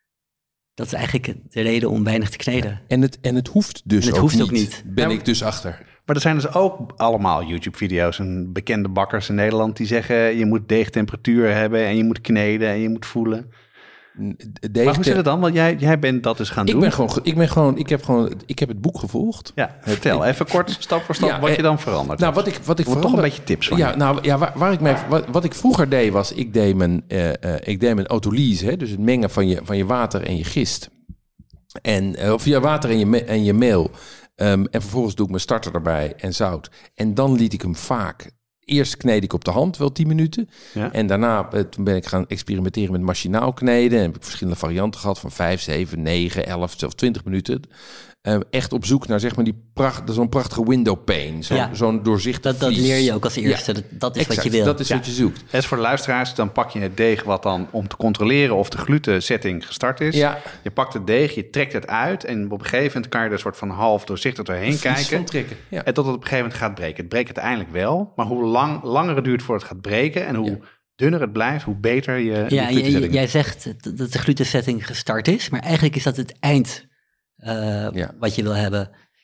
Dat is eigenlijk de reden om weinig te kneden. En het, en het hoeft dus En het ook, hoeft niet, ook niet. ben Ja, ik dus achter. Maar er zijn dus ook allemaal YouTube-video's en bekende bakkers in Nederland die zeggen je moet deegtemperatuur hebben en je moet kneden en je moet voelen. Deeg Maar hoe zit het dan? Want jij, jij bent dat dus gaan ik doen. ben gewoon, ge- ik ben gewoon, ik heb gewoon, ik heb het boek gevolgd. Ja, vertel even kort, stap voor stap, Ja, wat je eh, dan verandert. Nou, wat ik, wat ik Ik wil toch verander- een beetje tips van Ja, je. nou ja, waar, waar ik mee, wat, wat ik vroeger deed was, ik deed mijn, eh, eh, ik deed mijn autolyse, hè, dus het mengen van je, van je water en je gist. En, eh, of je water en je, me- en je meel. Um, en vervolgens doe ik mijn starter erbij en zout. En dan liet ik hem vaak. Eerst kneed ik op de hand, wel tien minuten. Ja. En daarna eh, toen ben ik gaan experimenteren met machinaal kneden. En heb ik verschillende varianten gehad van vijf, zeven, negen, elf, zelfs twintig minuten. Um, echt op zoek naar zeg maar die pracht, zo'n prachtige window pane. Zo, Ja. Zo'n doorzichtig Dat, dat vlies. leer je ook als eerste. Ja. Dat, dat is Exact, wat je wil. dat is Ja. wat je zoekt. Dat is voor de luisteraars, dan pak je het deeg wat dan om te controleren of de glutensetting gestart is. Ja. Je pakt het deeg, je trekt het uit en op een gegeven moment kan je er een soort van half doorzichtig doorheen Een vlies kijken. van trekken. Ja. En tot het op een gegeven moment gaat breken. Het breekt uiteindelijk wel, maar hoe lang, langer het duurt voordat het gaat breken en hoe Ja. dunner het blijft, hoe beter je, Ja, je jij, glutensetting jij zegt dat dat de glutensetting gestart is, maar eigenlijk is dat het eind uh, Ja. wat je wil hebben. Je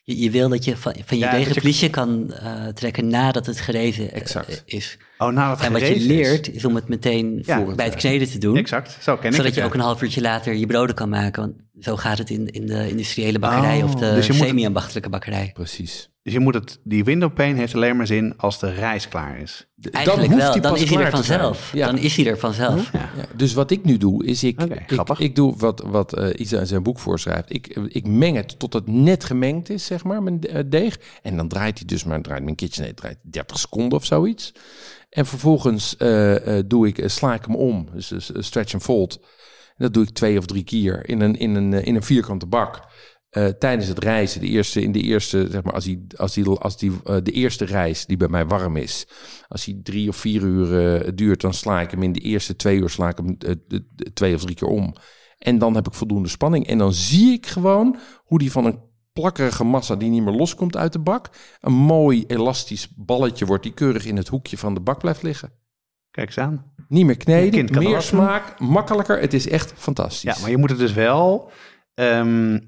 Je, je wil dat je van, van je Ja, deeg dat een je- vliesje kan uh, trekken nadat het gerezen uh, Exact. is. Oh, nou, dat En wat je gerezen leert is. is om het meteen Ja. bij het kneden te doen. Exact, zo ken ik Zodat het, je ja. ook een half uurtje later je broden kan maken. Want zo gaat het in, in de industriële bakkerij Oh, of de dus je moet- semi-ambachtelijke bakkerij. Precies. Dus je moet het, die window pane heeft alleen maar zin als de rijst klaar is. Eigenlijk hoeft wel, die dan pas is hij er klaar te zijn. vanzelf. Ja. Dan is hij er vanzelf. Ja. Ja, dus wat ik nu doe, is ik, Oké, ik, grappig. ik doe wat, wat uh, Isa in zijn boek voorschrijft. Ik, ik meng het tot het net gemengd is, zeg maar, mijn uh, deeg. En dan draait hij dus maar, draait mijn KitchenAid draait dertig seconden of zoiets. En vervolgens uh, uh, doe ik, uh, sla ik hem om, dus uh, stretch and fold. En dat doe ik twee of drie keer in een, in een, uh, in een vierkante bak. Uh, tijdens het rijzen, de eerste, in de eerste, zeg maar, als die, als die, als die uh, de eerste rijst die bij mij warm is, als die drie of vier uur uh, duurt, dan sla ik hem in de eerste twee uur sla ik hem uh, de, de, twee of drie keer om. En dan heb ik voldoende spanning. En dan zie ik gewoon hoe die van een plakkerige massa die niet meer loskomt uit de bak, een mooi elastisch balletje wordt die keurig in het hoekje van de bak blijft liggen. Kijk eens aan. Niet meer Je kneden, kind kan meer dat doen. smaak, makkelijker. Het is echt fantastisch. Ja, maar je moet het dus wel... Um,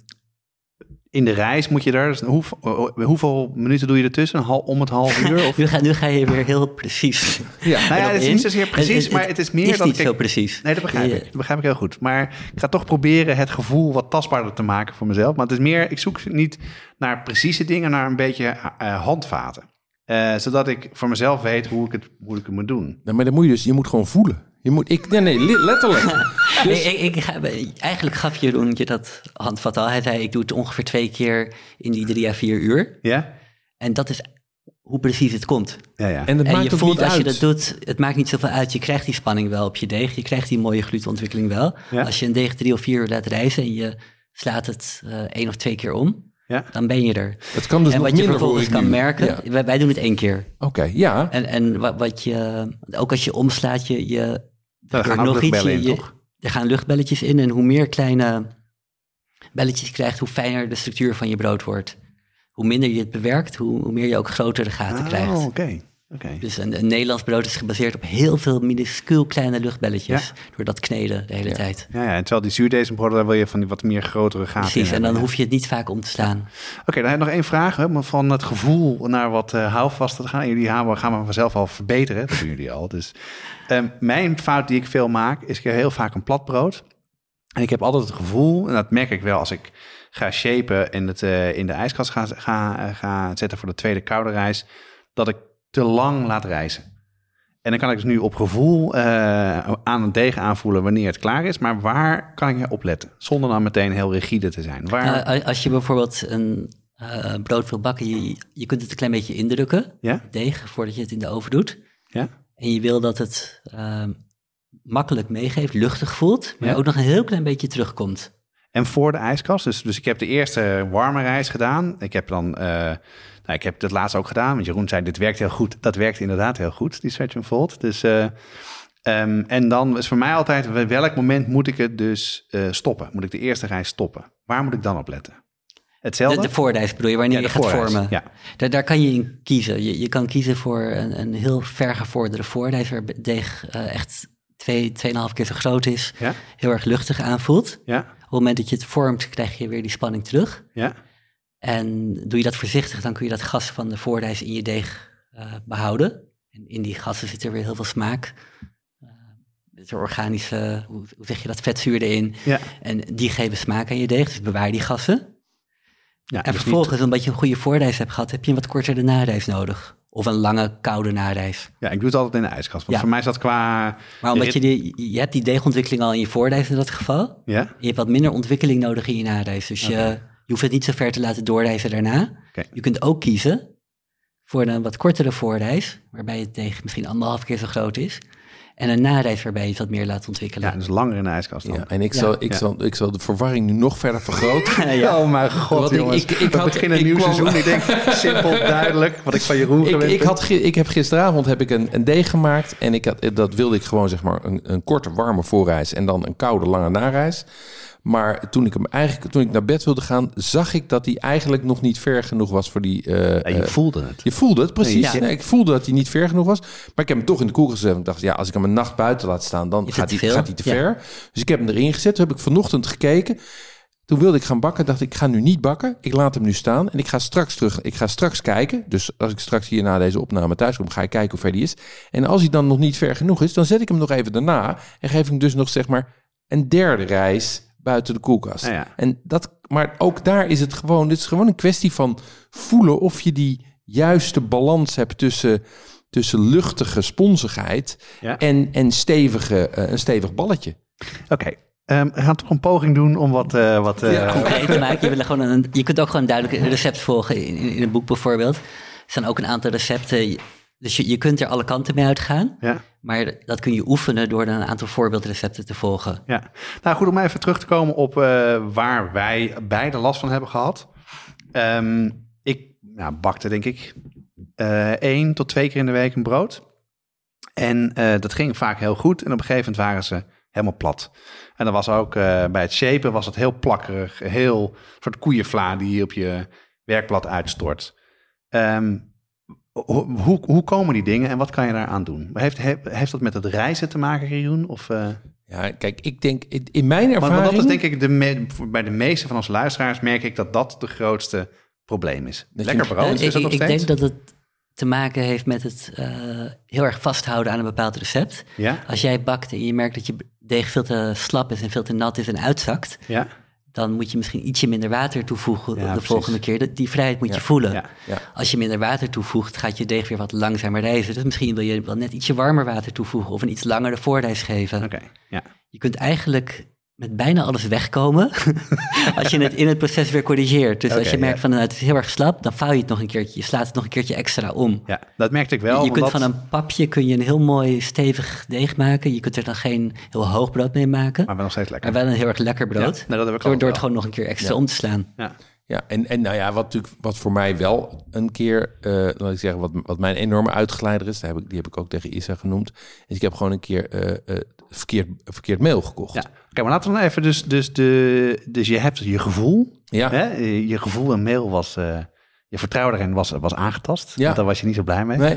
in de reis moet je daar... Hoe, hoeveel minuten doe je ertussen? Een hal, om het half uur? Of? Nu, ga, nu ga je weer heel precies. Ja. Nou ja, het is in. niet zozeer precies, Het- het- maar het is meer is dat niet ik... zo precies. Nee, dat begrijp Je- ik. Dat begrijp ik heel goed. Maar ik ga toch proberen het gevoel wat tastbaarder te maken voor mezelf. Maar het is meer, ik zoek niet naar precieze dingen, naar een beetje uh, handvaten. Uh, zodat ik voor mezelf weet hoe ik het, hoe ik het moet doen. Nou, maar dan moet je dus, je moet gewoon voelen. Je moet, ik, nee, nee, li- letterlijk. Dus- Ik, ik, ik ga, eigenlijk gaf Jeroen je dat handvat al. Hij zei, ik doe het ongeveer twee keer in die drie à vier uur. Ja? En dat is hoe precies het komt. Ja, ja. En het En maakt je ook voelt niet als uit. je dat doet, het maakt niet zoveel uit. Je krijgt die spanning wel op je deeg. Je krijgt die mooie glutenontwikkeling wel. Ja. Als je een deeg drie of vier uur laat rijzen en je slaat het uh, één of twee keer om, Ja. dan ben je er. Het kan dus en nog wat je minder, vervolgens hoor ik kan nu. merken, Ja. wij, wij doen het één keer. Oké, okay, ja. En, en wat, wat je, ook als je omslaat, je, je Daar gaan er ook nog iets, luchtbellen in, je- toch? Er gaan luchtbelletjes in en hoe meer kleine belletjes je krijgt, hoe fijner de structuur van je brood wordt. Hoe minder je het bewerkt, hoe, hoe meer je ook grotere gaten Oh, krijgt. oké. Okay. Okay. Dus een, een Nederlands brood is gebaseerd op heel veel minuscuul kleine luchtbelletjes. Ja. Door dat kneden de hele Ja. tijd. Ja, ja, en terwijl die zuurdesembroden, daar wil je van die wat meer grotere gaten in Precies, en hebben, dan ja. hoef je het niet vaak om te slaan. Oké, okay, dan heb ik nog één vraag. Hè, maar van het gevoel naar wat uh, houvaster te gaan. En jullie gaan, gaan we vanzelf al verbeteren. Dat doen jullie al. Dus um, mijn fout die ik veel maak, is ik heb heel vaak een plat brood. En ik heb altijd het gevoel, en dat merk ik wel als ik ga shapen en het uh, in de ijskast ga, ga, uh, ga zetten voor de tweede koude rijst, dat ik te lang laat rijzen. En dan kan ik dus nu op gevoel uh, aan het deeg aanvoelen wanneer het klaar is. Maar waar kan ik op letten? Zonder dan meteen heel rigide te zijn. Waar... Uh, als je bijvoorbeeld een uh, brood wil bakken, je, je kunt het een klein beetje indrukken, Ja? deeg, voordat je het in de oven doet. Ja? En je wil dat het uh, makkelijk meegeeft, luchtig voelt, maar Ja. ook nog een heel klein beetje terugkomt. En voor de ijskast. Dus, dus ik heb de eerste warme rijst gedaan. Ik heb dan... Uh, Nou, ik heb het laatst ook gedaan, want Jeroen zei, dit werkt heel goed. Dat werkt inderdaad heel goed, die stretch and fold. Dus, uh, um, en dan is voor mij altijd, welk moment moet ik het dus uh, stoppen? Moet ik de eerste reis stoppen? Waar moet ik dan op letten? Hetzelfde? De, de voorrijst bedoel je, wanneer Ja, je de gaat voorrijst, vormen. ja. Daar, daar kan je in kiezen. Je, je kan kiezen voor een, een heel vergevorderde voorrijst, waar het deeg uh, echt twee, tweeënhalf keer zo groot is. Ja? Heel erg luchtig aanvoelt. Ja? Op het moment dat je het vormt, krijg je weer die spanning terug. Ja? En doe je dat voorzichtig, dan kun je dat gas van de voorrijst in je deeg uh, behouden. En in die gassen zit er weer heel veel smaak. Uh, er is organische, hoe, hoe zeg je dat, vetzuur erin. Ja. En die geven smaak aan je deeg, dus bewaar die gassen. Ja, En dus vervolgens, niet- omdat je een goede voorrijst hebt gehad, heb je een wat kortere narijst nodig. Of een lange, koude narijst. ja, ik doe het altijd in de ijskast. Want Ja. voor mij is dat qua... Maar omdat rit- je, die, je hebt die deegontwikkeling al in je voorrijst in dat geval. Ja? Je hebt wat minder ontwikkeling nodig in je narijst. Dus je, je hoeft het niet zo ver te laten doorrijzen daarna. Okay. Je kunt ook kiezen voor een wat kortere voorreis, waarbij het deeg misschien anderhalf keer zo groot is. En een nareis waarbij je het wat meer laat ontwikkelen. Ja, dus langer in de ijskast dan. Ja, en ik, Ja. zal, ik, Ja. zal, ik zal de verwarring nu nog verder vergroten. Ja. Oh mijn god, Want ik- jongens. ik- ik We had- beginnen een ik nieuw kwam- seizoen. Ik denk, simpel, duidelijk, wat ik van Jeroen ik, gewend ik, ben. had, gi- ik heb gisteravond heb ik een, een deeg gemaakt. En ik had, dat wilde ik gewoon zeg maar een, een korte warme voorreis. En dan een koude lange nareis. Maar toen ik hem eigenlijk toen ik naar bed wilde gaan, zag ik dat hij eigenlijk nog niet ver genoeg was voor die. Uh, Ja, je uh, voelde het. je voelde het, precies. Ja. Nee, ik voelde dat hij niet ver genoeg was. Maar ik heb hem toch in de koelkast gezet. Ik dacht, ja, als ik hem een nacht buiten laat staan, dan Is gaat het hij, veel? gaat hij te Ja. ver. Dus ik heb hem erin gezet. Toen heb ik vanochtend gekeken. Toen wilde ik gaan bakken, dacht ik, ik ga nu niet bakken. Ik laat hem nu staan en ik ga straks terug. Ik ga straks kijken. Dus als ik straks hier na deze opname thuis kom, ga ik kijken hoe ver die is. En als hij dan nog niet ver genoeg is, dan zet ik hem nog even daarna. En geef ik hem dus nog, zeg maar, een derde reis buiten de koelkast. Ja, ja. En dat, maar ook daar is het gewoon, het is gewoon een kwestie van voelen of je die juiste balans hebt tussen, tussen luchtige sponsigheid Ja. en, en stevige, uh, een stevig balletje. Oké, okay. um, we gaan toch een poging doen om wat... Uh, wat uh, Ja. concreet te maken. Je, wil gewoon een, je kunt ook gewoon duidelijk een recept volgen in, in een boek bijvoorbeeld. Er zijn ook een aantal recepten. Dus je, je kunt er alle kanten mee uitgaan. Ja. Maar dat kun je oefenen door dan een aantal voorbeeldrecepten te volgen. Ja, nou goed, om even terug te komen op uh, waar wij beide last van hebben gehad. Um, ik nou, bakte denk ik uh, één tot twee keer in de week een brood. En uh, dat ging vaak heel goed. En op een gegeven moment waren ze helemaal plat. En dan was ook uh, bij het shapen was het heel plakkerig. Heel soort koeienvla die je op je werkblad uitstort. Um, Hoe, hoe, hoe komen die dingen en wat kan je daaraan doen? Heeft, heeft dat met het reizen te maken, Jeroen? Of, uh... Ja, kijk, ik denk, in mijn ervaring... Maar dat is denk ik, de me, bij de meeste van onze luisteraars merk ik dat dat de grootste probleem is. Dat Lekker je, brood, uh, is dat ik, nog ik steeds? denk dat het te maken heeft met het uh, heel erg vasthouden aan een bepaald recept. Ja? Als jij bakt en je merkt dat je deeg veel te slap is en veel te nat is en uitzakt... Ja? dan moet je misschien ietsje minder water toevoegen Ja, de precies. volgende keer. Die vrijheid moet Ja, je voelen. Ja. Ja. Als je minder water toevoegt, gaat je deeg weer wat langzamer rijzen. Dus misschien wil je wel net ietsje warmer water toevoegen of een iets langere voorreis geven. Oké, okay. Ja. Je kunt eigenlijk met bijna alles wegkomen als je het in het proces weer corrigeert. Dus Okay, als je merkt ja. van nou, het is heel erg slap, dan vouw je het nog een keertje. Je slaat het nog een keertje extra om. Ja, dat merkte ik wel. je je kunt omdat... van een papje kun je een heel mooi stevig deeg maken. Je kunt er dan geen heel hoog brood mee maken. Maar wel nog steeds lekker. Maar wel een heel erg lekker brood. Ja, nee, dat heb ik door, ook door wel. het gewoon nog een keer extra Ja. om te slaan. Ja. Ja, en, en nou ja, wat, natuurlijk, wat voor mij wel een keer, uh, laat ik zeggen, wat, wat mijn enorme uitgeleider is, daar heb ik, die heb ik ook tegen Isa genoemd, is ik heb gewoon een keer uh, uh, verkeerd, verkeerd meel gekocht. Ja. Oké, maar laten we dan even, dus, dus, de, dus je hebt je gevoel, Ja. hè? Je gevoel en mail was, uh, je vertrouwen erin was, was aangetast, Ja. want daar was je niet zo blij mee. Nee.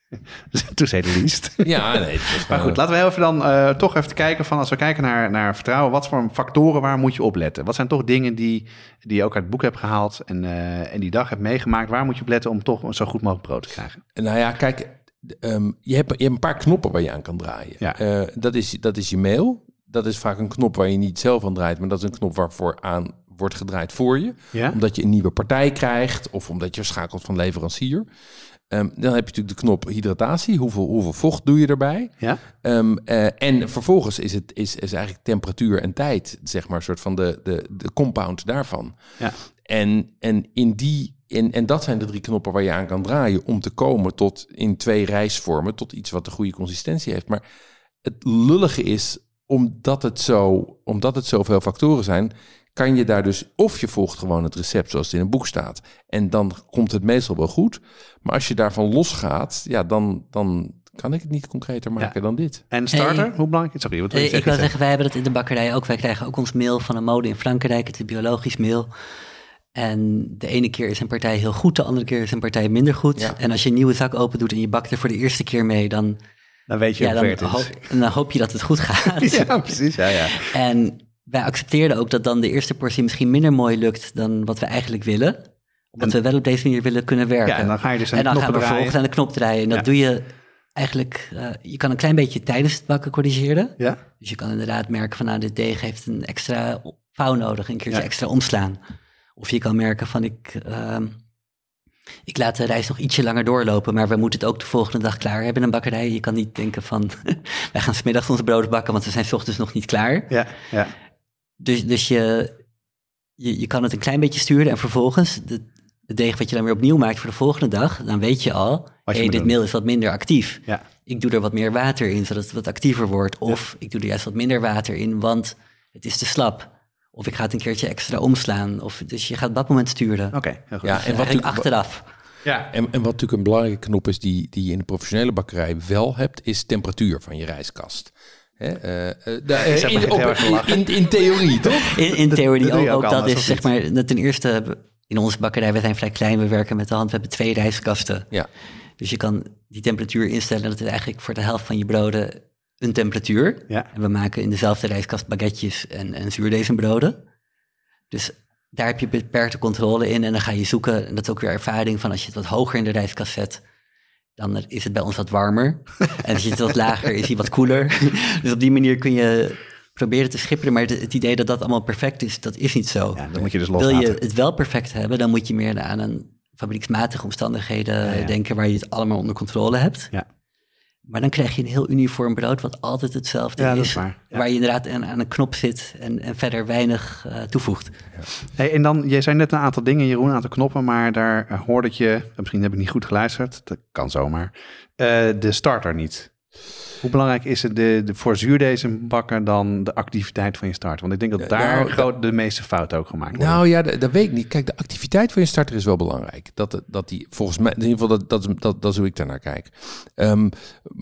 To say the least. Ja, nee. Het was Maar goed, laten we even dan uh, toch even kijken van, als we kijken naar, naar vertrouwen, wat voor factoren, waar moet je op letten? Wat zijn toch dingen die, die je ook uit het boek hebt gehaald en, uh, en die dag hebt meegemaakt? Waar moet je op letten om toch een zo goed mogelijk brood te krijgen? Nou ja, kijk, um, je, hebt, je hebt een paar knoppen waar je aan kan draaien. Ja. Uh, dat, is, dat is je mail. Dat is vaak een knop waar je niet zelf aan draait, maar dat is een knop waarvoor aan wordt gedraaid voor je. Ja? Omdat je een nieuwe partij krijgt of omdat je schakelt van leverancier. Um, dan heb je natuurlijk de knop hydratatie. Hoeveel, hoeveel vocht doe je erbij? Ja? Um, uh, en vervolgens is het is, is eigenlijk temperatuur en tijd, zeg maar, een soort van de, de, de compound daarvan. Ja. En, en, in die, en, en dat zijn de drie knoppen waar je aan kan draaien om te komen tot in twee rijstvormen, tot iets wat de goede consistentie heeft. Maar het lullige is, omdat het, zo, omdat het zoveel factoren zijn, kan je daar dus, of je volgt gewoon het recept zoals het in een boek staat, en dan komt het meestal wel goed. Maar als je daarvan losgaat, ja, dan, dan kan ik het niet concreter maken ja. dan dit. En starter, hey, hoe belangrijk? Sorry, wat wil je hey, zeggen? Ik wil zeggen, wij hebben dat in de bakkerij ook. Wij krijgen ook ons meel van een mode in Frankrijk. Het is biologisch meel. En de ene keer is een partij heel goed, de andere keer is een partij minder goed. Ja. En als je een nieuwe zak open doet en je bakt er voor de eerste keer mee, dan, dan weet je ja, hoe ver het dan, is. hoop, dan hoop je dat het goed gaat. Ja, precies. Ja, ja. En wij accepteerden ook dat dan de eerste portie misschien minder mooi lukt dan wat we eigenlijk willen. Omdat en, we wel op deze manier willen kunnen werken. Ja, en dan ga je dus aan en de dan gaan we draaien. vervolgens aan de knop draaien. En dat ja. doe je eigenlijk, uh, je kan een klein beetje tijdens het bakken corrigeren. Ja. Dus je kan inderdaad merken van, nou, dit deeg heeft een extra vouw nodig, een keertje ja. extra omslaan. Of je kan merken van, ik, uh, ik laat de rijst nog ietsje langer doorlopen, maar we moeten het ook de volgende dag klaar hebben in een bakkerij. Je kan niet denken van, wij gaan 's middags onze brood bakken, want we zijn 's ochtends nog niet klaar. Ja, ja. Dus, dus je, je, je kan het een klein beetje sturen en vervolgens de, de deeg wat je dan weer opnieuw maakt voor de volgende dag, dan weet je al, hé, hey, dit doen. meel is wat minder actief. Ja. Ik doe er wat meer water in, zodat het wat actiever wordt. Of ja. ik doe er juist wat minder water in, want het is te slap. Of ik ga het een keertje extra omslaan. Of, dus je gaat op dat moment sturen. Oké, okay, heel goed. Ja, en wat achteraf. Ja. En, en wat natuurlijk een belangrijke knop is die, die je in de professionele bakkerij wel hebt, is temperatuur van je rijstkast. He, uh, uh, da, uh, in, op, in, in, in theorie, toch? In, in theorie dat, dat ook, ook, ook dat anders, is, zeg maar, ten eerste, in onze bakkerij, we zijn vrij klein, we werken met de hand, we hebben twee rijstkasten. Ja. Dus je kan die temperatuur instellen, dat is eigenlijk voor de helft van je broden een temperatuur. Ja. En we maken in dezelfde rijstkast baguetjes en, en zuurdesembroden. Dus daar heb je beperkte controle in en dan ga je zoeken. En dat is ook weer ervaring van als je het wat hoger in de rijstkast zet, dan is het bij ons wat warmer. En als je het wat lager, is hij wat koeler. Dus op die manier kun je proberen te schipperen. Maar het idee dat dat allemaal perfect is, dat is niet zo. Ja, dan moet je dus loslaten. Wil je het wel perfect hebben, dan moet je meer aan een fabrieksmatige omstandigheden ja, ja. denken waar je het allemaal onder controle hebt. Ja. Maar dan krijg je een heel uniform brood wat altijd hetzelfde ja, is. Dat is waar. Ja. Waar je inderdaad aan, aan een knop zit en, en verder weinig uh, toevoegt. Ja. Hey, en dan, jij zei net een aantal dingen, Jeroen, een aantal knoppen, maar daar uh, hoorde ik je, misschien heb ik niet goed geluisterd, dat kan zomaar, uh, de starter niet. Hoe belangrijk is het de, de, voor zuurdezenbakker dan de activiteit van je starter? Want ik denk dat daar nou, groot, de meeste fouten ook gemaakt worden. Nou ja, dat, dat weet ik niet. Kijk, de activiteit van je starter is wel belangrijk. Dat, dat die, volgens mij, in ieder geval, dat, dat, dat, dat is hoe ik daarnaar kijk. Um,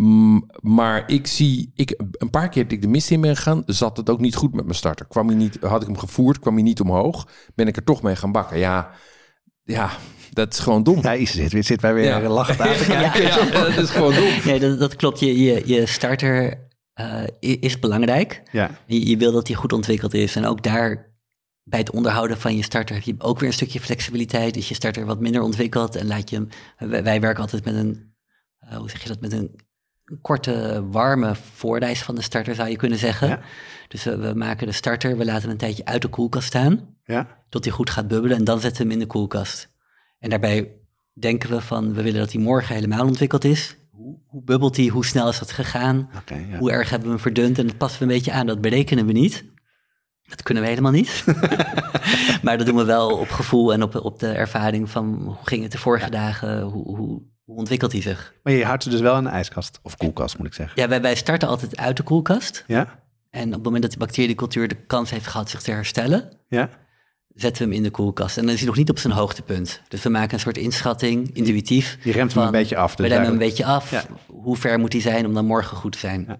m, maar ik zie, ik, een paar keer dat ik de mist in ben gegaan, zat het ook niet goed met mijn starter. Kwam hij niet, had ik hem gevoerd, kwam hij niet omhoog, ben ik er toch mee gaan bakken. Ja, ja. Dat is gewoon dom. Ja, Ise zit, zit wij weer ja. lachend aan te kijken. Ja, ja, dat is gewoon dom. Nee, dat, dat klopt. Je, je, je starter uh, is belangrijk. Ja. Je, je wil dat die goed ontwikkeld is. En ook daar, bij het onderhouden van je starter, heb je ook weer een stukje flexibiliteit. Is je starter wat minder ontwikkeld en laat je hem... Wij, wij werken altijd met een, uh, hoe zeg je dat, met een korte, warme voorreis van de starter, zou je kunnen zeggen. Ja. Dus we, we maken de starter, we laten hem een tijdje uit de koelkast staan. Ja. Tot hij goed gaat bubbelen en dan zetten we hem in de koelkast. En daarbij denken we van, we willen dat hij morgen helemaal ontwikkeld is. Hoe, hoe bubbelt hij, hoe snel is dat gegaan? Okay, ja. Hoe erg hebben we hem verdund? En dat passen we een beetje aan, dat berekenen we niet. Dat kunnen we helemaal niet. Maar dat doen we wel op gevoel en op, op de ervaring van, hoe ging het de vorige ja. dagen? Hoe, hoe, hoe ontwikkelt hij zich? Maar je houdt ze dus wel in de ijskast, of koelkast moet ik zeggen. Ja, wij, wij starten altijd uit de koelkast. Ja? En op het moment dat die bacteriecultuur de kans heeft gehad zich te herstellen... Ja? zetten we hem in de koelkast. En dan is hij nog niet op zijn hoogtepunt. Dus we maken een soort inschatting, intuïtief. Je remt hem een beetje af. Dus we remmen hem een beetje af. Ja. Hoe ver moet hij zijn om dan morgen goed te zijn? Ja.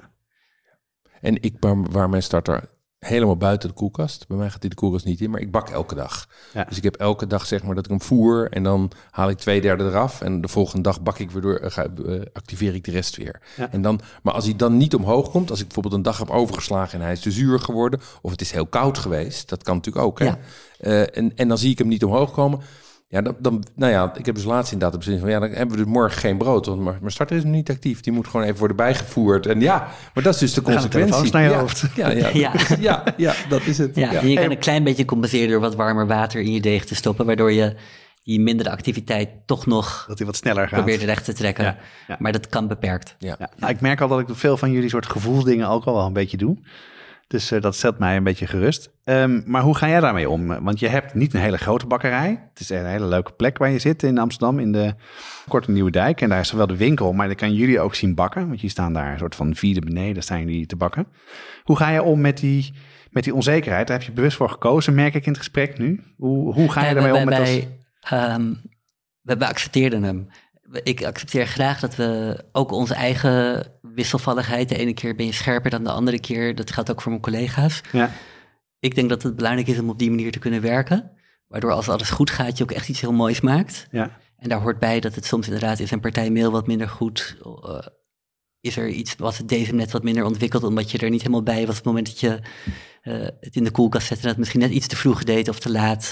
En ik, waar mijn starter helemaal buiten de koelkast. Bij mij gaat die de koelkast niet in, maar ik bak elke dag. Ja. Dus ik heb elke dag zeg maar dat ik hem voer en dan haal ik twee derde eraf. En de volgende dag bak ik weer door, uh, ga, uh, activeer ik de rest weer. Ja. En dan, maar als hij dan niet omhoog komt, als ik bijvoorbeeld een dag heb overgeslagen en hij is te zuur geworden, of het is heel koud geweest, dat kan natuurlijk ook. Hè? Ja. Uh, en, en dan zie ik hem niet omhoog komen. Ja, dan, dan, nou ja, ik heb dus laatst inderdaad beslist van ja, dan hebben we dus morgen geen brood, want mijn starter is nog niet actief. Die moet gewoon even worden bijgevoerd. En ja, maar dat is dus de consequentie. Naar je ja, hoofd. Ja, ja, ja. Dat, ja, ja, dat is het. Ja, ja. En je kan een klein beetje compenseren door wat warmer water in je deeg te stoppen, waardoor je die mindere activiteit toch nog dat hij wat sneller gaat. probeert recht te trekken. Ja, ja. Maar dat kan beperkt. Ja. Ja. Nou, ik merk al dat ik veel van jullie soort gevoelsdingen ook al wel een beetje doe. Dus uh, dat stelt mij een beetje gerust. Um, maar hoe ga jij daarmee om? Want je hebt niet een hele grote bakkerij. Het is een hele leuke plek waar je zit in Amsterdam, in de Korte Nieuwe Dijk. En daar is wel de winkel, maar dan kan jullie ook zien bakken. Want jullie staan daar een soort van vierde beneden, staan jullie te bakken. Hoe ga je om met die, met die onzekerheid? Daar heb je bewust voor gekozen, merk ik in het gesprek nu. Hoe, hoe ga je daarmee om? Met wij, als... um, we, we accepteerden hem. Ik accepteer graag dat we ook onze eigen wisselvalligheid... de ene keer ben je scherper dan de andere keer. Dat geldt ook voor mijn collega's. Ja. Ik denk dat het belangrijk is om op die manier te kunnen werken. Waardoor als alles goed gaat, je ook echt iets heel moois maakt. Ja. En daar hoort bij dat het soms inderdaad is een partij mail wat minder goed. Uh, is er iets wat het deze net wat minder ontwikkeld... omdat je er niet helemaal bij was op het moment dat je uh, het in de koelkast zette... en dat het misschien net iets te vroeg deed of te laat...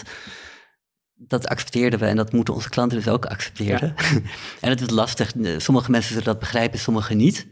Dat accepteerden we en dat moeten onze klanten dus ook accepteren. Ja. En het is lastig. Sommige mensen zullen dat begrijpen, sommige niet.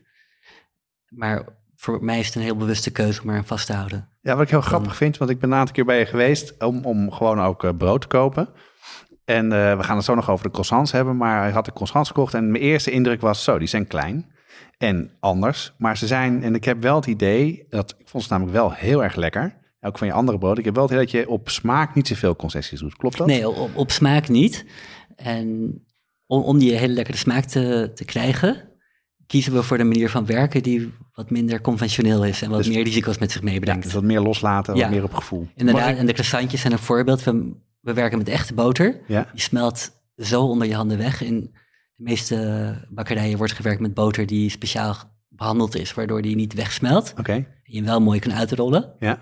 Maar voor mij is het een heel bewuste keuze om er vast te houden. Ja, wat ik heel Dan... grappig vind, want ik ben een aantal keer bij je geweest... om, om gewoon ook uh, brood te kopen. En uh, we gaan het zo nog over de croissants hebben... maar hij had de croissants gekocht en mijn eerste indruk was... zo, die zijn klein en anders. Maar ze zijn, en ik heb wel het idee... dat ik vond ze namelijk wel heel erg lekker... ook van je andere brood. Ik heb wel het idee dat je op smaak niet zoveel concessies doet. Klopt dat? Nee, op, op smaak niet. En om, om die hele lekkere smaak te, te krijgen... kiezen we voor de manier van werken... die wat minder conventioneel is... en wat dus, meer risico's met zich meebrengt. Ja, dus wat meer loslaten, ja. Wat meer op gevoel. Inderdaad, ik... en de croissantjes zijn een voorbeeld. We, we werken met echte boter. Ja. Die smelt zo onder je handen weg. In de meeste bakkerijen wordt gewerkt met boter... die speciaal behandeld is... waardoor die niet wegsmelt. Oké. Okay. En je wel mooi kan uitrollen. Ja.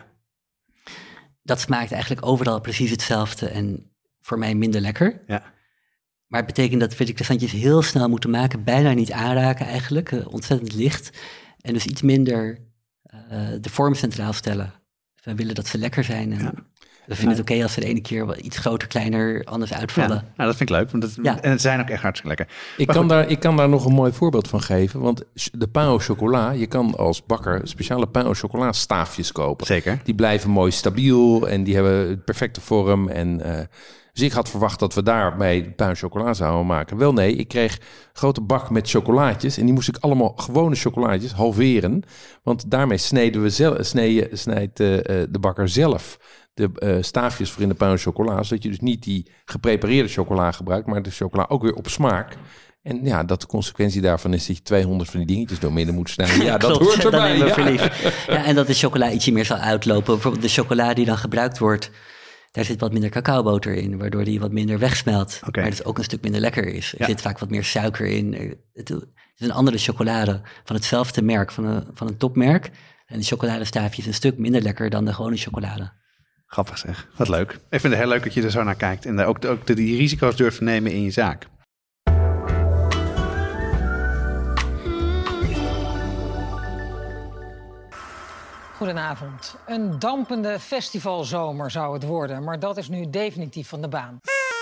Dat smaakt eigenlijk overal precies hetzelfde en voor mij minder lekker. Ja. Maar het betekent dat we de croissantjes heel snel moeten maken, bijna niet aanraken eigenlijk, uh, ontzettend licht. En dus iets minder uh, de vorm centraal stellen. We willen dat ze lekker zijn. En... Ja. We vinden het oké okay als ze de ene keer wel iets groter, kleiner, anders uitvallen. Ja, nou, dat vind ik leuk. Want het, ja. En het zijn ook echt hartstikke lekker. Ik kan, daar, ik kan daar nog een mooi voorbeeld van geven. Want de pain au chocolat, je kan als bakker speciale pain au chocolat staafjes kopen. Zeker. Die blijven mooi stabiel en die hebben de perfecte vorm. En, uh, dus ik had verwacht dat we daarmee pain au chocolat zouden maken. Wel nee, ik kreeg een grote bak met chocolaatjes. En die moest ik allemaal gewone chocolaatjes halveren. Want daarmee sneden we zelf, sneden, snijdt uh, de bakker zelf de uh, staafjes voor in de pain au chocolat. Zodat je dus niet die geprepareerde chocola gebruikt, maar de chocola ook weer op smaak. En ja, dat de consequentie daarvan is dat je tweehonderd van die dingetjes door midden moet snijden. Ja, dat klopt, hoort erbij. Dat ja. ja, en dat de chocola ietsje meer zal uitlopen. Bijvoorbeeld de chocola die dan gebruikt wordt, daar zit wat minder cacaoboter in, waardoor die wat minder wegsmelt. Okay. Maar dus ook een stuk minder lekker is. Er ja. zit vaak wat meer suiker in. Het is een andere chocolade van hetzelfde merk, van een, van een topmerk. En de chocoladestaafje is een stuk minder lekker dan de gewone chocolade. Grappig zeg, wat leuk. Ik vind het heel leuk dat je er zo naar kijkt en ook, ook de, die risico's durft te nemen in je zaak. Goedenavond. Een dampende festivalzomer zou het worden, maar dat is nu definitief van de baan.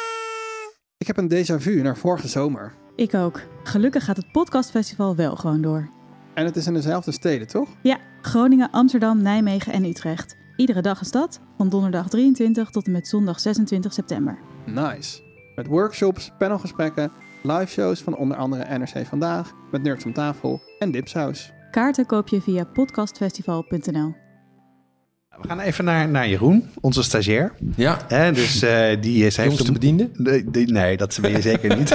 Ik heb een déjà vu naar vorige zomer. Ik ook. Gelukkig gaat het podcastfestival wel gewoon door. En het is in dezelfde steden, toch? Ja, Groningen, Amsterdam, Nijmegen en Utrecht. Iedere dag een stad, van donderdag drieëntwintig tot en met zondag zesentwintig september. Nice. Met workshops, panelgesprekken, liveshows van onder andere N R C Vandaag, met Nerds om tafel en Dipsaus. Kaarten koop je via podcastfestival punt n l. We gaan even naar, naar Jeroen, onze stagiair. Ja. Eh, dus uh, die is... Heeft de bediende? De, de, nee, dat ben je zeker niet.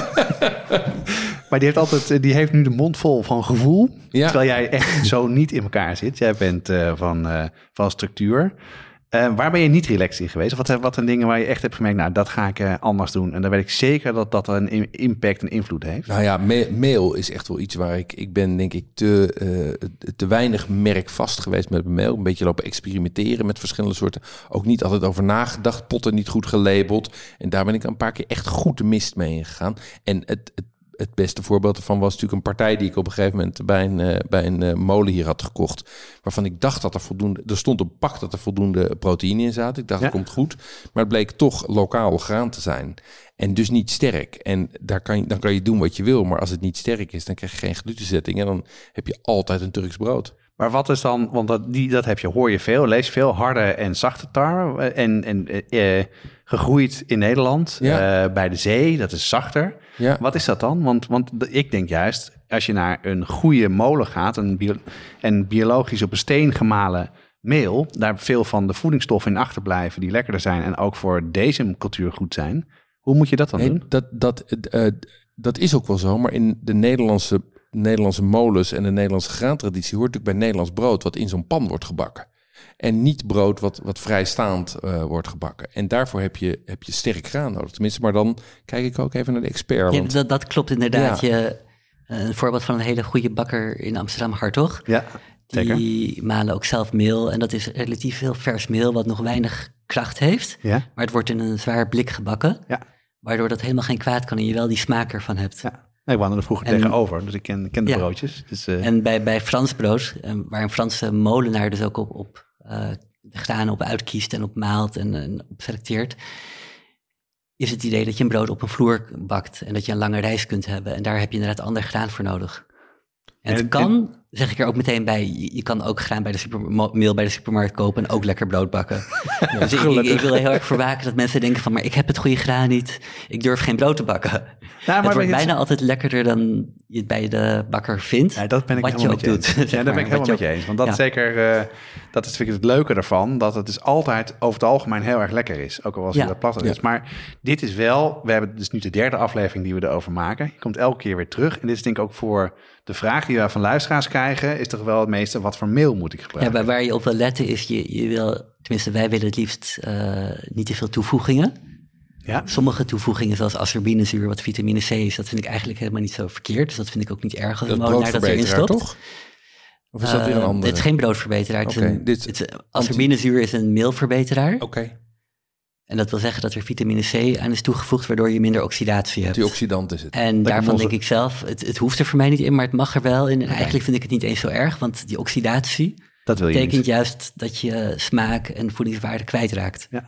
Maar die heeft altijd, die heeft nu de mond vol van gevoel. Ja. Terwijl jij echt zo niet in elkaar zit. Jij bent uh, van, uh, van structuur. Uh, waar ben je niet relaxed in geweest? Wat, wat zijn dingen waar je echt hebt gemerkt, nou, dat ga ik uh, anders doen. En dan weet ik zeker dat dat een impact en invloed heeft. Nou ja, ma- mail is echt wel iets waar ik... Ik ben denk ik te, uh, te weinig merkvast geweest met mijn mail. Een beetje lopen experimenteren met verschillende soorten. Ook niet altijd over nagedacht. Potten niet goed gelabeld. En daar ben ik een paar keer echt goed de mist mee ingegaan. En het... het Het beste voorbeeld ervan was natuurlijk een partij die ik op een gegeven moment bij een, uh, bij een uh, molen hier had gekocht. Waarvan ik dacht dat er voldoende, er stond een pak dat er voldoende proteïne in zat. Ik dacht, ja. dat komt goed. Maar het bleek toch lokaal graan te zijn. En dus niet sterk. En daar kan je, dan kan je doen wat je wil. Maar als het niet sterk is, dan krijg je geen glutenzetting. En dan heb je altijd een Turks brood. Maar wat is dan, want dat, die, dat heb je, hoor je veel, lees veel, harde en zachte tarwe. En, en uh, gegroeid in Nederland, ja. uh, bij de zee, dat is zachter. Ja. Wat is dat dan? Want, want ik denk juist, als je naar een goede molen gaat, een bio- en biologisch op een steen gemalen meel, daar veel van de voedingsstoffen in achterblijven die lekkerder zijn en ook voor deze cultuur goed zijn. Hoe moet je dat dan nee, doen? Dat, dat, uh, dat is ook wel zo, maar in de Nederlandse... Nederlandse molens en de Nederlandse graantraditie hoort natuurlijk bij Nederlands brood wat in zo'n pan wordt gebakken. En niet brood wat, wat vrijstaand uh, wordt gebakken. En daarvoor heb je, heb je sterk graan nodig. Tenminste, maar dan kijk ik ook even naar de expert. Want... Ja, dat, dat klopt inderdaad. Ja. Je, een voorbeeld van een hele goede bakker in Amsterdam, Hartog. Ja, die zeker. malen ook zelf meel. En dat is relatief heel vers meel wat nog weinig kracht heeft. Ja. Maar het wordt in een zwaar blik gebakken. Ja. Waardoor dat helemaal geen kwaad kan en je wel die smaak ervan hebt. Ja. Nee, ik woonde er vroeger en, tegenover, dus ik ken, ken de ja. broodjes. Dus, uh... En bij, bij Frans brood, waar een Franse molenaar dus ook op, op uh, de granen op uitkiest en op maalt en, en op selecteert, is het idee dat je een brood op een vloer bakt en dat je een lange reis kunt hebben. En daar heb je inderdaad ander graan voor nodig. En, en het kan, en... zeg ik er ook meteen bij, je kan ook graan bij de super, meel bij de supermarkt kopen en ook lekker brood bakken. Ja, dus ik, ik, ik wil er heel erg voor waken dat mensen denken van, maar ik heb het goede graan niet, ik durf geen brood te bakken. Nou, het wordt bijna het... altijd lekkerder dan je het bij de bakker vindt. Ja, dat ben ik wat je ook doet. Zeg ja, daar ben ik helemaal met je eens. Want dat ja. is zeker, uh, dat is vind ik het leuke ervan, dat het dus altijd over het algemeen heel erg lekker is. Ook al als het ja. plat is. Ja. Maar dit is wel, we hebben dus nu de derde aflevering die we erover maken. Je komt elke keer weer terug. En dit is denk ik ook voor de vraag die we van luisteraars krijgen, is toch wel het meeste, wat voor meel moet ik gebruiken? Ja, waar je op wil letten is, je, je wil, tenminste wij willen het liefst uh, niet te veel toevoegingen. Ja. Sommige toevoegingen, zoals ascorbinezuur, wat vitamine C is, dat vind ik eigenlijk helemaal niet zo verkeerd. Dus dat vind ik ook niet erg als een molenaar dat erin stopt. Toch? Of is dat weer een andere? Uh, het is geen broodverbeteraar. Okay, het is een, het, ascorbinezuur is een meelverbeteraar. Oké. Okay. En dat wil zeggen dat er vitamine C aan is toegevoegd, waardoor je minder oxidatie hebt. Antioxidant is het. En dat daarvan denk ik zelf, het, het hoeft er voor mij niet in, maar het mag er wel in. En okay. Eigenlijk vind ik het niet eens zo erg, want die oxidatie dat wil je betekent niet. Juist dat je smaak en voedingswaarde kwijtraakt. Ja.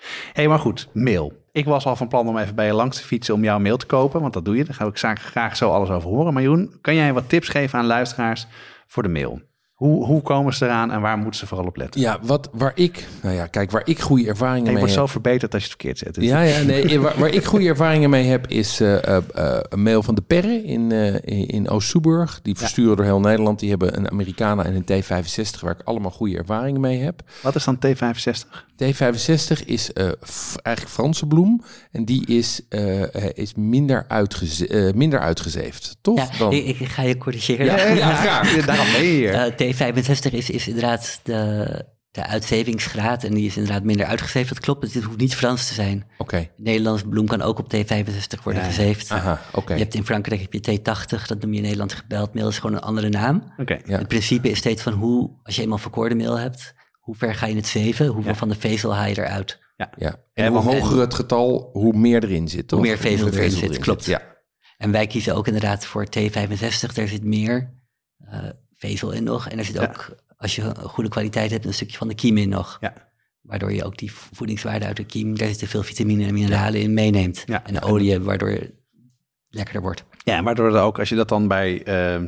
hey, maar goed, mail. Ik was al van plan om even bij je langs te fietsen om jouw mail te kopen. Want dat doe je. Daar ga ik graag, graag zo alles over horen. Maar Jeroen, kan jij wat tips geven aan luisteraars voor de mail? Hoe, hoe komen ze eraan en waar moeten ze vooral op letten? Ja, wat, waar ik, nou ja, kijk, waar ik goede ervaringen hey, je mee wordt heb. zo verbeterd als je het verkeerd zet. Dus Ja, ja, nee, waar, waar ik goede ervaringen mee heb is uh, uh, uh, een mail van de Perre in, uh, in, in Oost-Soeburg. Die versturen ja. door heel Nederland. Die hebben een Americana en een T vijfenzestig waar ik allemaal goede ervaringen mee heb. Wat is dan T vijfenzestig? T vijfenzestig is uh, f- eigenlijk Franse bloem en die is, uh, uh, is minder, uitgeze- uh, minder uitgezeefd, toch? Ja, dan... ik, ik ga je corrigeren. Ja, ja, ja, graag. Ja, daarom ben je hier. Uh, T vijfenzestig is, is inderdaad de, de uitzevingsgraad en die is inderdaad minder uitgezeefd. Dat klopt, dus het hoeft niet Frans te zijn. Oké. Okay. Nederlandse bloem kan ook op T vijfenzestig worden ja, gezeefd. Aha, oké. Okay. Je hebt in Frankrijk heb je T tachtig, dat noem je in Nederland gebeld meel, is gewoon een andere naam. Oké. Okay. Ja. Het principe is steeds van hoe, als je eenmaal verkoorde meel hebt, hoe ver ga je het zeven? Hoeveel ja. van de vezel haal je eruit? Ja, ja. En, en hoe hoger het getal, hoe meer erin zit, toch? Hoe meer vezel, meer vezel erin zit, erin klopt. Zit. Ja. En wij kiezen ook inderdaad voor T vijfenzestig, daar zit meer uh, vezel in nog. En er zit ja. ook, als je een goede kwaliteit hebt, een stukje van de kiem in nog. Ja. Waardoor je ook die voedingswaarde uit de kiem, daar zitten veel vitamine en mineralen ja. in, meeneemt. Ja. En de olie, waardoor het lekkerder wordt. Ja, en waardoor er ook, als je dat dan bij, uh,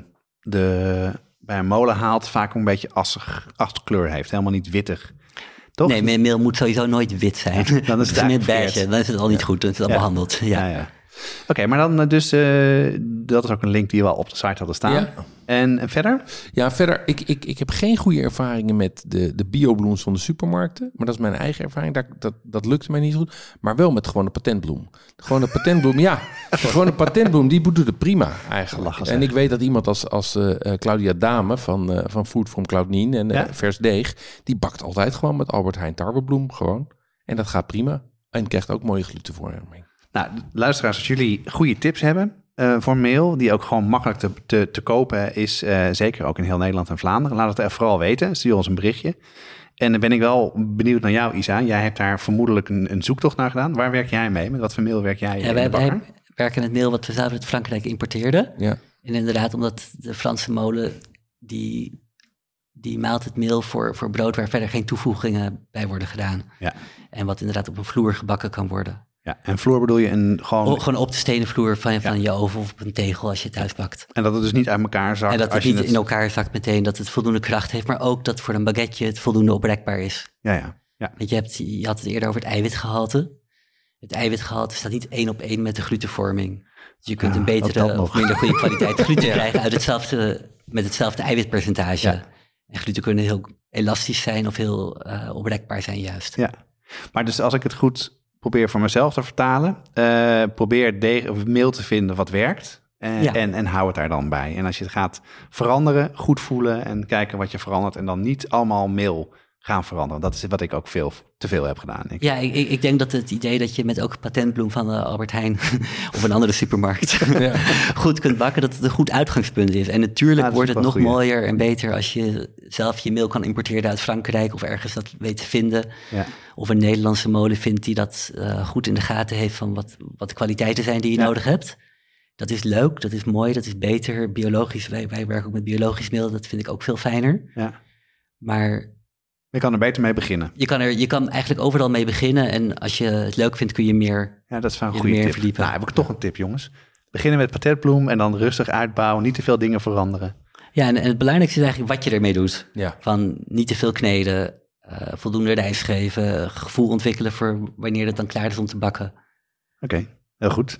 de, bij een molen haalt, vaak een beetje assig, assig kleur heeft. Helemaal niet wittig. Toch? Nee, meel moet sowieso nooit wit zijn. Ja, dan is het met beige, dan is het al niet ja. goed, dan is het al ja. behandeld. Ja, ja. ja. Oké, okay, maar dan dus, uh, dat is ook een link die we al op de site hadden staan. Ja. En, en verder? Ja, verder, ik, ik, ik heb geen goede ervaringen met de, de biobloems van de supermarkten. Maar dat is mijn eigen ervaring, dat, dat, dat lukte mij niet goed. Maar wel met gewoon een patentbloem. Gewoon een patentbloem, ja. Gewoon een patentbloem, die doet het prima eigenlijk. Lachen, en ik weet dat iemand als, als uh, Claudia Dame van, uh, van Food from Claudine en uh, ja. Vers Deeg, die bakt altijd gewoon met Albert Heijn tarwebloem gewoon. En dat gaat prima. En krijgt ook mooie glutenvorming. Nou, luisteraars, als jullie goede tips hebben uh, voor mail, die ook gewoon makkelijk te, te, te kopen is, uh, zeker ook in heel Nederland en Vlaanderen, laat het er vooral weten. Stuur ons een berichtje. En dan ben ik wel benieuwd naar jou, Isa. Jij hebt daar vermoedelijk een, een zoektocht naar gedaan. Waar werk jij mee? Met wat voor mail werk jij? Ja, wij, wij werken met mail wat we zelf uit Frankrijk importeerden. Ja. En inderdaad, omdat de Franse molen, die, die maalt het meel voor, voor brood waar verder geen toevoegingen bij worden gedaan. Ja. En wat inderdaad op een vloer gebakken kan worden. Ja, en vloer bedoel je een gewoon... O, gewoon op de stenen vloer van, van ja. je oven of op een tegel als je het thuis bakt. En dat het dus niet uit elkaar zakt. En dat het als niet je het... in elkaar zakt meteen, dat het voldoende kracht heeft, maar ook dat voor een baguette het voldoende oprekbaar is. Ja, ja. ja. Want je, hebt, je had het eerder over het eiwitgehalte. Het eiwitgehalte staat niet één op één met de glutenvorming. Dus je kunt ja, een betere of minder goede kwaliteit gluten krijgen uit hetzelfde, met hetzelfde eiwitpercentage. Ja. En gluten kunnen heel elastisch zijn of heel uh, oprekbaar zijn juist. Ja, maar dus als ik het goed probeer voor mezelf te vertalen, uh, probeer deeg, of mail te vinden wat werkt en, ja. en, en hou het daar dan bij. En als je het gaat veranderen, goed voelen en kijken wat je verandert en dan niet allemaal mail gaan veranderen. Dat is wat ik ook veel te veel heb gedaan. Ik. Ja, ik, ik denk dat het idee dat je met ook patentbloem van uh, Albert Heijn of een andere supermarkt ja. goed kunt bakken, dat het een goed uitgangspunt is. En natuurlijk ja, wordt het nog goeie. mooier en beter als je zelf je meel kan importeren uit Frankrijk of ergens dat weet te vinden. Ja. Of een Nederlandse molen vindt die dat uh, goed in de gaten heeft van wat, wat de kwaliteiten zijn die je ja. nodig hebt. Dat is leuk, dat is mooi, dat is beter. Biologisch, wij, wij werken ook met biologisch meel, dat vind ik ook veel fijner. Ja. Maar... Je kan er beter mee beginnen. Je kan er, je kan eigenlijk overal mee beginnen. En als je het leuk vindt, kun je meer, ja, dat is wel een goede tip. Verdiepen. Nou, heb ik toch een tip, jongens. Beginnen met patentbloem en dan rustig uitbouwen. Niet te veel dingen veranderen. Ja, en, en het belangrijkste is eigenlijk wat je ermee doet. Ja. Van niet te veel kneden, uh, voldoende rijst geven, gevoel ontwikkelen voor wanneer het dan klaar is om te bakken. Oké, okay, heel goed.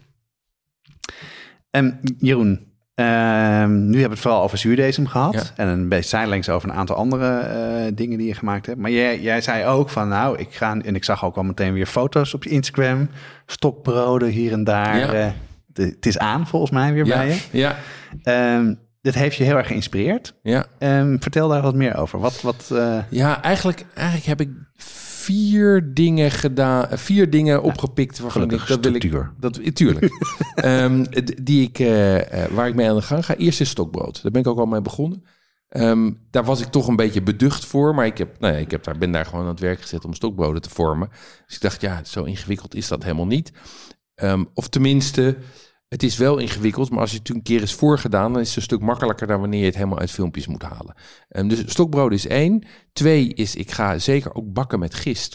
En Jeroen, Uh, nu hebben we het vooral over zuurdesem gehad. Ja. En een beetje zijdelings over een aantal andere uh, dingen die je gemaakt hebt. Maar jij, jij zei ook van nou, ik ga... En ik zag ook al meteen weer foto's op je Instagram. Stokbroden hier en daar. Ja. Uh, de, het is aan volgens mij weer ja. bij je. Ja. Um, dit heeft je heel erg geïnspireerd. Ja. Um, vertel daar wat meer over. Wat, wat, uh... Ja, eigenlijk, eigenlijk heb ik vier dingen gedaan, vier dingen ja, opgepikt waarvan ik dat wil ik dat tuurlijk um, die ik uh, waar ik mee aan de gang ga. Eerst is stokbrood. Daar ben ik ook al mee begonnen. Um, daar was ik toch een beetje beducht voor, maar ik heb, nou ja, ik heb daar ben daar gewoon aan het werk gezet om stokbroden te vormen. Dus ik dacht, ja, zo ingewikkeld is dat helemaal niet. Um, of tenminste, het is wel ingewikkeld, maar als je het een keer is voorgedaan, dan is het een stuk makkelijker dan wanneer je het helemaal uit filmpjes moet halen. Um, dus stokbrood is één. Twee is, ik ga zeker ook bakken met gist.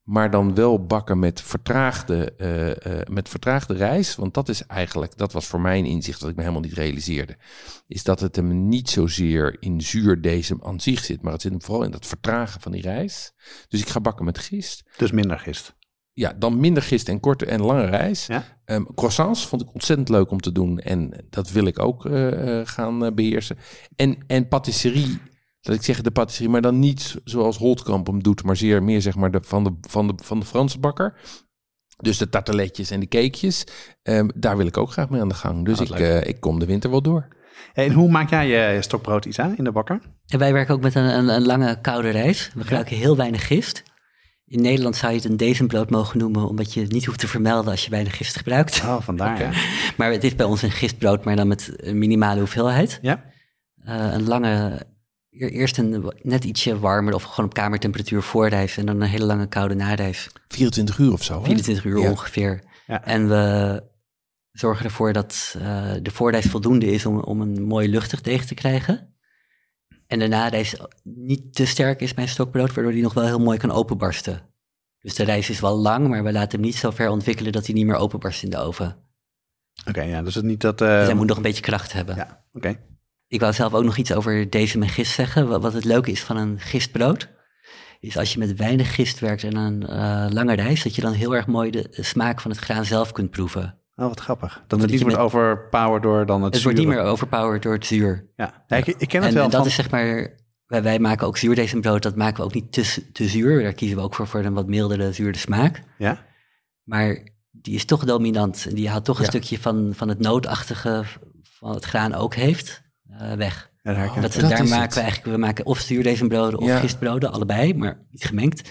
maar dan wel bakken met vertraagde, uh, uh, met vertraagde rijst. Want dat is eigenlijk, dat was voor mij een inzicht dat ik me helemaal niet realiseerde. Is dat het hem niet zozeer in zuurdesem aan zich zit, maar het zit hem vooral in dat vertragen van die rijst. Dus ik ga bakken met gist. Dus minder gist. Ja, dan minder gist en korte en lange rijst. Ja? Um, croissants vond ik ontzettend leuk om te doen. En dat wil ik ook uh, gaan uh, beheersen. En, en patisserie, dat ik zeg de patisserie, maar dan niet zoals Holtkamp hem doet, maar zeer meer zeg maar de, van, de, van, de, van de Franse bakker. Dus de tarteletjes en de cakejes, um, daar wil ik ook graag mee aan de gang. Dus oh, ik, uh, ik kom de winter wel door. Hey, en hoe maak jij je stokbrood, Isa, in de bakker? En wij werken ook met een, een, een lange koude rijst. We gebruiken ja. heel weinig gist. In Nederland zou je het een decembrood mogen noemen, omdat je het niet hoeft te vermelden als je weinig gist gebruikt. Oh, vandaar okay. ja. Maar het is bij ons een gistbrood, maar dan met een minimale hoeveelheid. Ja. Uh, een lange, eerst een net ietsje warmer of gewoon op kamertemperatuur voorrijst en dan een hele lange koude narijst. vierentwintig uur of zo, hè? vierentwintig uur ja. ongeveer. Ja. En we zorgen ervoor dat uh, de voorrijst voldoende is om, om een mooi luchtig deeg te krijgen. En de narijst niet te sterk is bij een stokbrood, waardoor die nog wel heel mooi kan openbarsten. Dus de rijst is wel lang, maar we laten hem niet zo ver ontwikkelen dat hij niet meer openbarst in de oven. Oké, okay, ja, dus het niet dat... Uh... Dus hij moet nog een beetje kracht hebben. Ja, oké. Okay. Ik wou zelf ook nog iets over deze met gist zeggen. Wat, wat het leuke is van een gistbrood, is als je met weinig gist werkt en een uh, lange rijst, dat je dan heel erg mooi de, de smaak van het graan zelf kunt proeven. Oh, wat grappig. Dat het niet wordt met... overpowered door dan het, het zuur. Het wordt niet meer overpowered door het zuur. Ja, ja ik, ik ken het en, wel en dat van... is zeg maar... Wij, wij maken ook zuurdesembrood, dat maken we ook niet te, te zuur. Daar kiezen we ook voor, voor een wat mildere zuurde smaak. Ja. Maar die is toch dominant. En die haalt toch een ja. stukje van, van het nootachtige van het graan ook heeft, uh, weg. Ja, daar dat, dat daar maken het. we eigenlijk... We maken of zuurdesembroden of ja. gistbroden, allebei, maar niet gemengd.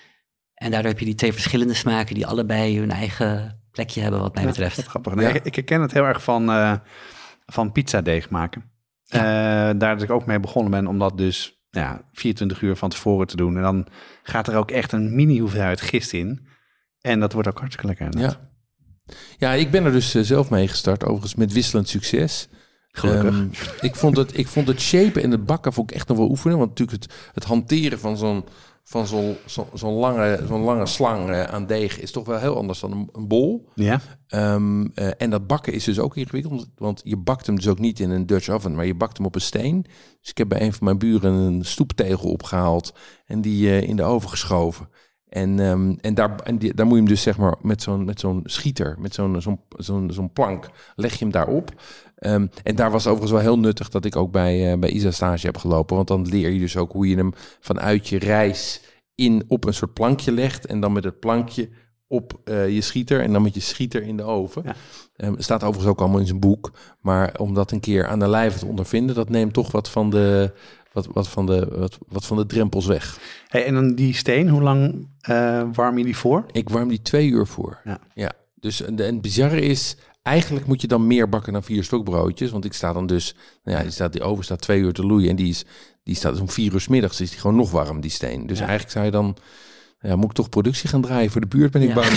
En daardoor heb je die twee verschillende smaken die allebei hun eigen plekje hebben wat mij ja, betreft. Wat grappig. Nee, ja. ik, ik herken het heel erg van, uh, van pizzadeeg maken. Ja. Uh, daar dat ik ook mee begonnen ben, om dat dus ja, vierentwintig uur van tevoren te doen. En dan gaat er ook echt een mini hoeveelheid gist in. En dat wordt ook hartstikke lekker. Ja. ja, ik ben er dus uh, zelf mee gestart, overigens met wisselend succes. Gelukkig. Um, ik, vond het, ik vond het shapen en het bakken vond ik echt nog wel oefenen. Want natuurlijk het, het hanteren van zo'n van zo'n zo, zo'n lange, zo'n lange slang uh, aan deeg is toch wel heel anders dan een, een bol. Ja. Um, uh, en dat bakken is dus ook ingewikkeld, want je bakt hem dus ook niet in een Dutch oven, maar je bakt hem op een steen. Dus ik heb bij een van mijn buren een stoeptegel opgehaald en die uh, in de oven geschoven. En, um, en, daar, en die, daar moet je hem dus zeg maar met zo'n, met zo'n schieter, met zo'n, zo'n, zo'n, zo'n plank, leg je hem daarop. Um, en daar was overigens wel heel nuttig dat ik ook bij, uh, bij Isa stage heb gelopen. Want dan leer je dus ook hoe je hem vanuit je rijst in, op een soort plankje legt. En dan met het plankje op uh, je schieter en dan met je schieter in de oven. Ja. Um, staat overigens ook allemaal in zijn boek. Maar om dat een keer aan de lijve te ondervinden, dat neemt toch wat van de... Wat, wat, van de, wat, wat van de drempels weg. Hey, en dan die steen, hoe lang uh, warm je die voor? Ik warm die twee uur voor. Ja. ja. Dus en, en het bizarre is, eigenlijk moet je dan meer bakken dan vier stokbroodjes. Want ik sta dan dus, nou ja, die, staat, die oven staat twee uur te loeien. En die, is, die staat om vier uur 's middags, is die gewoon nog warm, die steen. Dus ja. eigenlijk zou je dan... Ja, moet ik toch productie gaan draaien voor de buurt, ben ik ja. bang.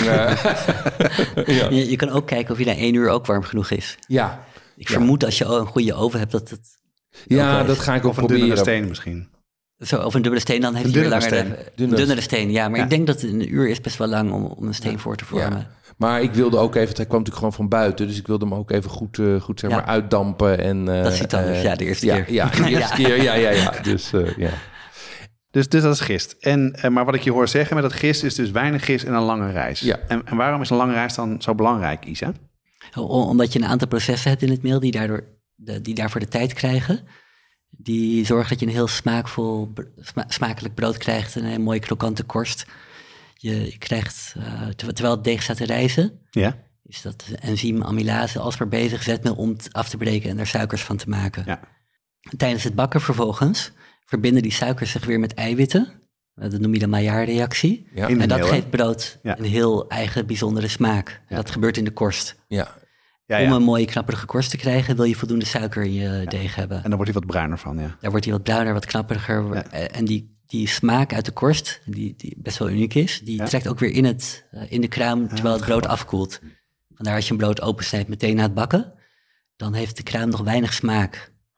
ja. je, je kan ook kijken of je na één uur ook warm genoeg is. Ja. Ik vermoed ja. als je een goede oven hebt, dat het... Ja, dat ga ik ook of een proberen. dunnere steen misschien. Zo, of een dubbele steen, dan heeft hij weer langer... Steen. Dunnere, dunnere steen, ja. Maar ja. ik denk dat een uur is best wel lang om, om een steen ja. voor te vormen. Ja. Maar ik wilde ook even... Hij kwam natuurlijk gewoon van buiten. Dus ik wilde hem ook even goed, uh, goed zeg maar, ja. uitdampen. En, uh, dat ziet dan uh, ja, de eerste ja, keer. Ja, de eerste keer. Ja, ja, ja. Dus, uh, ja. Dus, dus dat is gist. En, uh, maar wat ik je hoor zeggen met dat gist is dus weinig gist en een lange reis. Ja. En, en waarom is een lange reis dan zo belangrijk, Isa? Omdat je een aantal processen hebt in het meel die, daardoor de, die daarvoor de tijd krijgen. Die zorgen dat je een heel smaakvol, sma- smakelijk brood krijgt en een mooie krokante korst. Je, je krijgt, uh, ter, terwijl het deeg staat te rijzen, ja. is dat enzym amylase alsmaar bezig zetmeel om t- af te breken en er suikers van te maken. Ja. Tijdens het bakken vervolgens verbinden die suikers zich weer met eiwitten. Uh, dat noem je de Maillard-reactie. Ja. En dat meel, geeft brood ja. een heel eigen bijzondere smaak. Ja. Dat gebeurt in de korst. Ja. Ja, ja. Om een mooie knapperige korst te krijgen, wil je voldoende suiker in je ja. deeg hebben. En dan wordt hij wat bruiner van, ja. Daar wordt hij wat bruiner, wat knapperiger. Ja. En die, die smaak uit de korst, die, die best wel uniek is, die ja. trekt ook weer in, het, uh, in de kraam terwijl ja, het brood afkoelt. Vandaar als je een brood opensnijdt meteen na het bakken, dan heeft de kraam nog weinig smaak.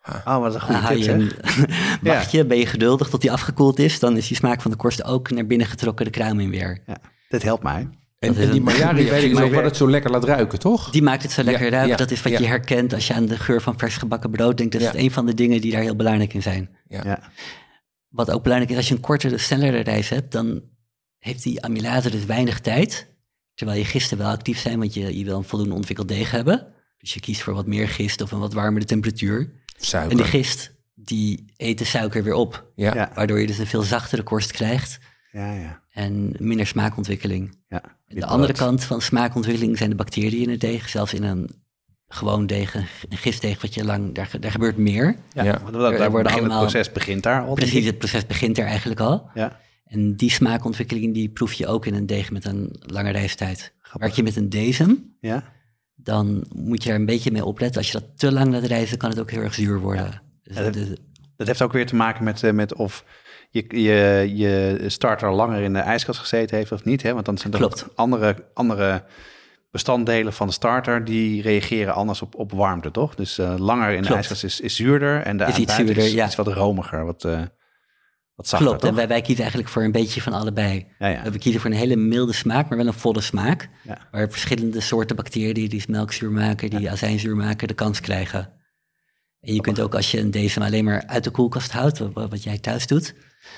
Oh, wat een goede Dan hou tip, je een, zeg. wacht je, ben je geduldig tot die afgekoeld is. Dan is die smaak van de korst ook naar binnen getrokken de kraam in weer. Ja, dit helpt mij. En, en die Maillard-reactie is ook wat het zo lekker laat ruiken, toch? Die maakt het zo lekker Ja, ruiken. ja, dat is wat ja. je herkent als je aan de geur van vers gebakken brood denkt. Dat Ja. is een van de dingen die daar heel belangrijk in zijn. Ja. Ja. Wat ook belangrijk is, als je een kortere, snellere reis hebt, dan heeft die amylase dus weinig tijd. Terwijl je gisten wel actief zijn, want je, je wil een voldoende ontwikkeld deeg hebben. Dus je kiest voor wat meer gist of een wat warmere temperatuur. Suiker. En die gist, die eet de suiker weer op. Ja. Ja. Waardoor je dus een veel zachtere korst krijgt Ja, ja. en minder smaakontwikkeling. ja. En de andere kant van smaakontwikkeling zijn de bacteriën in het deeg. Zelfs in een gewoon deeg, een gistdeeg wat je lang, daar, daar gebeurt meer. Ja, Ja. want dat, Er daar worden begint allemaal- het proces begint daar al. Precies, het proces begint er eigenlijk al. Ja. En die smaakontwikkeling die proef je ook in een deeg met een lange reistijd. Werk je met een dezem, Ja. dan moet je er een beetje mee opletten. Als je dat te lang laat reizen, kan het ook heel erg zuur worden. Dus Ja, dat- de- Dat heeft ook weer te maken met, eh, met of je, je, je starter langer in de ijskast gezeten heeft of niet. Hè? Want dan zijn er Klopt. andere, andere bestanddelen van de starter die reageren anders op, op warmte, toch? Dus eh, langer in de Klopt. ijskast is, is zuurder en de Is aan iets buiten zuurder, is, ja. is wat romiger, wat, uh, wat zachter, Klopt, toch? en wij, wij kiezen eigenlijk voor een beetje van allebei. Ja, ja. We kiezen voor een hele milde smaak, maar wel een volle smaak. Ja. Waar verschillende soorten bacteriën die melkzuur maken, die azijnzuur maken, de kans krijgen. En je kunt ook als je een deze alleen maar uit de koelkast houdt, wat, wat jij thuis doet,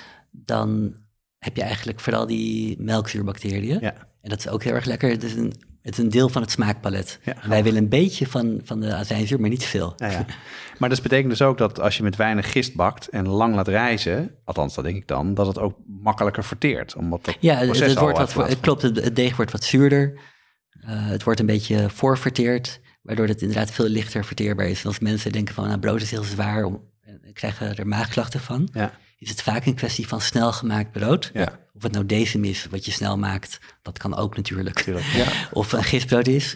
dan heb je eigenlijk vooral die melkzuurbacteriën. Ja. En dat is ook heel erg lekker. Het is een, het is een deel van het smaakpalet. Ja, En wij willen een beetje van, van de azijnzuur, maar niet te veel. Ja, ja. Maar dat betekent dus ook dat als je met weinig gist bakt en lang laat rijzen, althans dat denk ik dan, dat het ook makkelijker verteert. Omdat dat Ja, het, proces het, al wordt wat, heeft het klopt, het, het deeg wordt wat zuurder. Uh, het wordt een beetje voorverteerd, waardoor het inderdaad veel lichter verteerbaar is. En als mensen denken van, nou, brood is heel zwaar om, en krijgen er maagklachten van, Ja. is het vaak een kwestie van snel gemaakt brood. Ja. Of het nou decem is, wat je snel maakt, dat kan ook natuurlijk. Natuurlijk. Ja. Of een gistbrood is.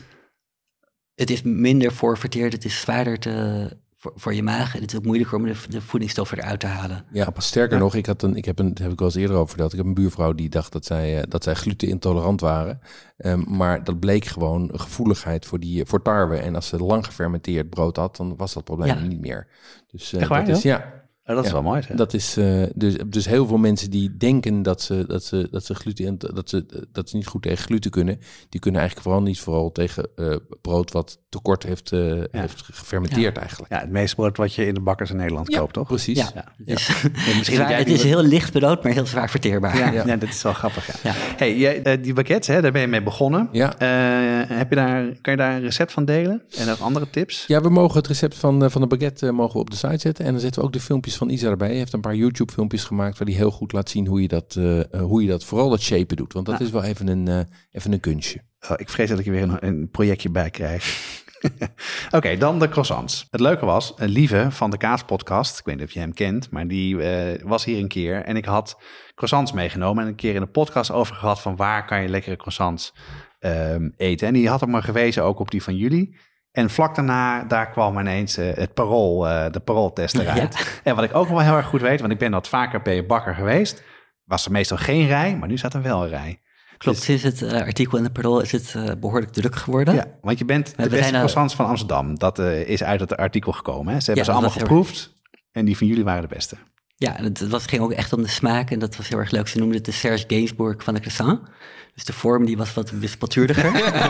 Het is minder voorverteerd, het is zwaarder te, voor, voor je maag. En het is ook moeilijker om de, de voedingsstoffen eruit te halen. Ja, sterker Ja. nog, ik had een, ik heb een, dat heb ik wel eens eerder over verteld. Ik heb een buurvrouw die dacht dat zij, eh, dat zij glutenintolerant waren. Um, maar dat bleek gewoon een gevoeligheid voor, die, voor tarwe. En als ze lang gefermenteerd brood had, dan was dat probleem Ja. niet meer. Dus uh, Echt waar, dat is, joh? ja. Oh, dat is Ja. wel mooi. Zeg. Dat is uh, dus, dus heel veel mensen die denken dat ze, dat ze, dat ze, gluten, dat ze, dat ze niet goed tegen gluten kunnen, die kunnen eigenlijk vooral niet vooral tegen uh, brood wat tekort heeft, uh, Ja. heeft gefermenteerd Ja. eigenlijk. Ja, het meeste brood wat je in de bakkers in Nederland Ja, koopt, toch? Precies. Ja, Ja. het is, Ja, misschien zwaar- dat jij het die is wat- heel licht brood, maar heel zwaar verteerbaar. Ja, Ja. ja, dat is wel grappig. Ja. Ja. Hey, jij, uh, die baguettes, hè, daar ben je mee begonnen. Ja. Uh, heb je daar, kan je daar een recept van delen? En nog andere tips? Ja, we mogen het recept van, uh, van de baguette uh, mogen we op de site zetten. En dan zetten we ook de filmpjes van Isa erbij. Hij heeft een paar YouTube-filmpjes gemaakt waar hij heel goed laat zien hoe je dat, uh, uh, hoe je dat vooral dat shapen doet. Want dat Ja. is wel even een, uh, even een kunstje. Oh, ik vrees dat ik er weer een, een projectje bij krijg. Oké, okay, dan de croissants. Het leuke was, uh, Lieve van de Kaaspodcast, ik weet niet of je hem kent, maar die uh, was hier een keer en ik had croissants meegenomen en een keer in de podcast over gehad van waar kan je lekkere croissants um, eten. En die had hem maar gewezen ook op die van jullie. En vlak daarna, daar kwam ineens uh, het parool, uh, de parooltest eruit. Ja. En wat ik ook wel heel erg goed weet, want ik ben wat vaker bij je bakker geweest, was er meestal geen rij, maar nu staat er wel een rij. Klopt, Dus, sinds het uh, artikel in de Parool is het uh, behoorlijk druk geworden. ja, want je bent de we beste zijn, croissants van Amsterdam. Dat uh, is uit het artikel gekomen. Hè? Ze hebben Ja, ze allemaal dat was geproefd en die van jullie waren de beste. Ja, en het, het was, ging ook echt om de smaak en dat was heel erg leuk. Ze noemden het de Serge Gainsbourg van de croissant. Dus de vorm die was wat wispeltuurdiger,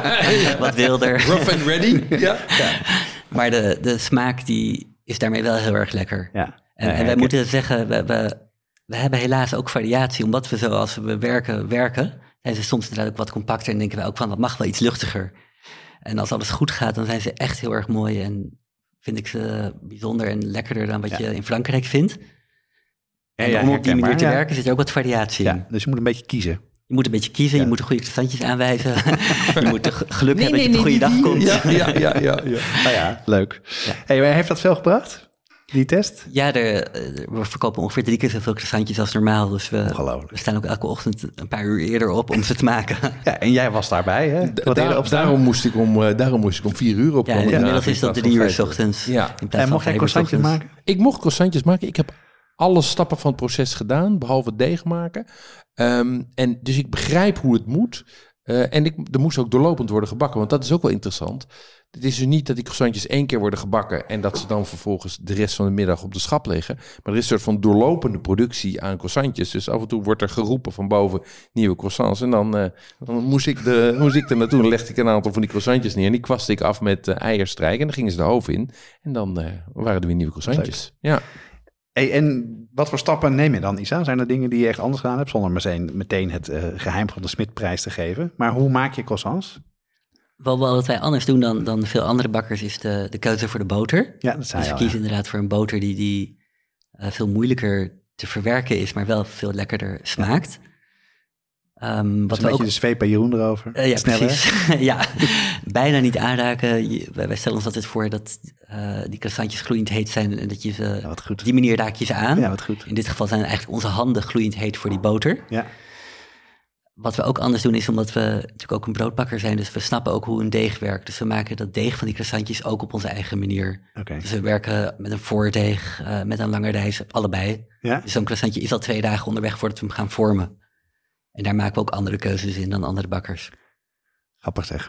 wat wilder. Rough and ready. ja. ja. Maar de, de smaak die is daarmee wel heel erg lekker. Ja. En, Ja, en wij ik- moeten zeggen, we, we, we hebben helaas ook variatie. Omdat we zo als we werken, werken, zijn ze soms inderdaad ook wat compacter. En denken wij ook van, dat mag wel iets luchtiger. En als alles goed gaat, dan zijn ze echt heel erg mooi. En vind ik ze bijzonder en lekkerder dan wat Ja. je in Frankrijk vindt. Ja, En ja, om op die manier herkenbaar, te ja. werken zit er ook wat variatie in. Ja, dus je moet een beetje kiezen. Je moet een beetje kiezen, Ja. je moet de goede croissantjes aanwijzen. je moet de g- geluk Nee, hebben nee, dat je op de nee, goede die- dag komt. die- Ja, ja, ja, ja, ja. Nou ja, leuk. Ja. Hey, maar heeft dat veel gebracht, die test? Ja, er, eh, we verkopen ongeveer drie keer zoveel croissantjes als normaal. Dus we, Ongelooflijk. we staan ook elke ochtend een paar uur eerder op om ze te maken. Ja, en jij was daarbij, hè? Wat Daar- eerder opstaan. daarom, moest ik om, uh, daarom moest ik om vier uur Ja, opkomen. en inmiddels Ja, is dat in drie uur plaats s van ochtends. Ja. In plaats En van mocht jij vijf uur 's croissantjes ochtends. maken? Ik mocht croissantjes maken. Ik heb alle stappen van het proces gedaan, behalve het deeg maken. Um, en dus ik begrijp hoe het moet. Uh, en ik, er moest ook doorlopend worden gebakken, want dat is ook wel interessant. Het is dus niet dat die croissantjes één keer worden gebakken en dat ze dan vervolgens de rest van de middag op de schap liggen. Maar er is een soort van doorlopende productie aan croissantjes. Dus af en toe wordt er geroepen van boven nieuwe croissants. En dan, uh, dan moest, ik de, moest ik er naartoe. Dan legde ik een aantal van die croissantjes neer. En die kwaste ik af met uh, eierstrijk. En dan gingen ze de oven in. En dan uh, waren er weer nieuwe croissantjes. Ja. Hey, en wat voor stappen neem je dan, Isa? Zijn er dingen die je echt anders gedaan hebt, zonder meteen, meteen het uh, geheim van de Smitprijs te geven? Maar hoe maak je croissants? Wel, wat wij anders doen dan, dan veel andere bakkers is de, de keuze voor de boter. Ja, dat zei dus we al, kiezen ja. inderdaad voor een boter die, die uh, veel moeilijker te verwerken is, maar wel veel lekkerder smaakt. Um, wat dus we een ook... beetje de zweep bij Jeroen erover. Uh, ja, Sneller. precies. ja, bijna niet aanraken. Je, wij, wij stellen ons altijd voor dat uh, die croissantjes gloeiend heet zijn en dat je ze Ja, wat goed. op die manier raak je ze aan. Ja, wat goed. In dit geval zijn eigenlijk onze handen gloeiend heet voor die boter. Ja. Wat we ook anders doen is omdat we natuurlijk ook een broodbakker zijn, dus we snappen ook hoe een deeg werkt. Dus we maken dat deeg van die croissantjes ook op onze eigen manier. Okay. Dus we werken met een voordeeg, uh, met een lange rijst, allebei. Ja? Dus zo'n croissantje is al twee dagen onderweg voordat we hem gaan vormen. En daar maken we ook andere keuzes in dan andere bakkers. Grappig zeg.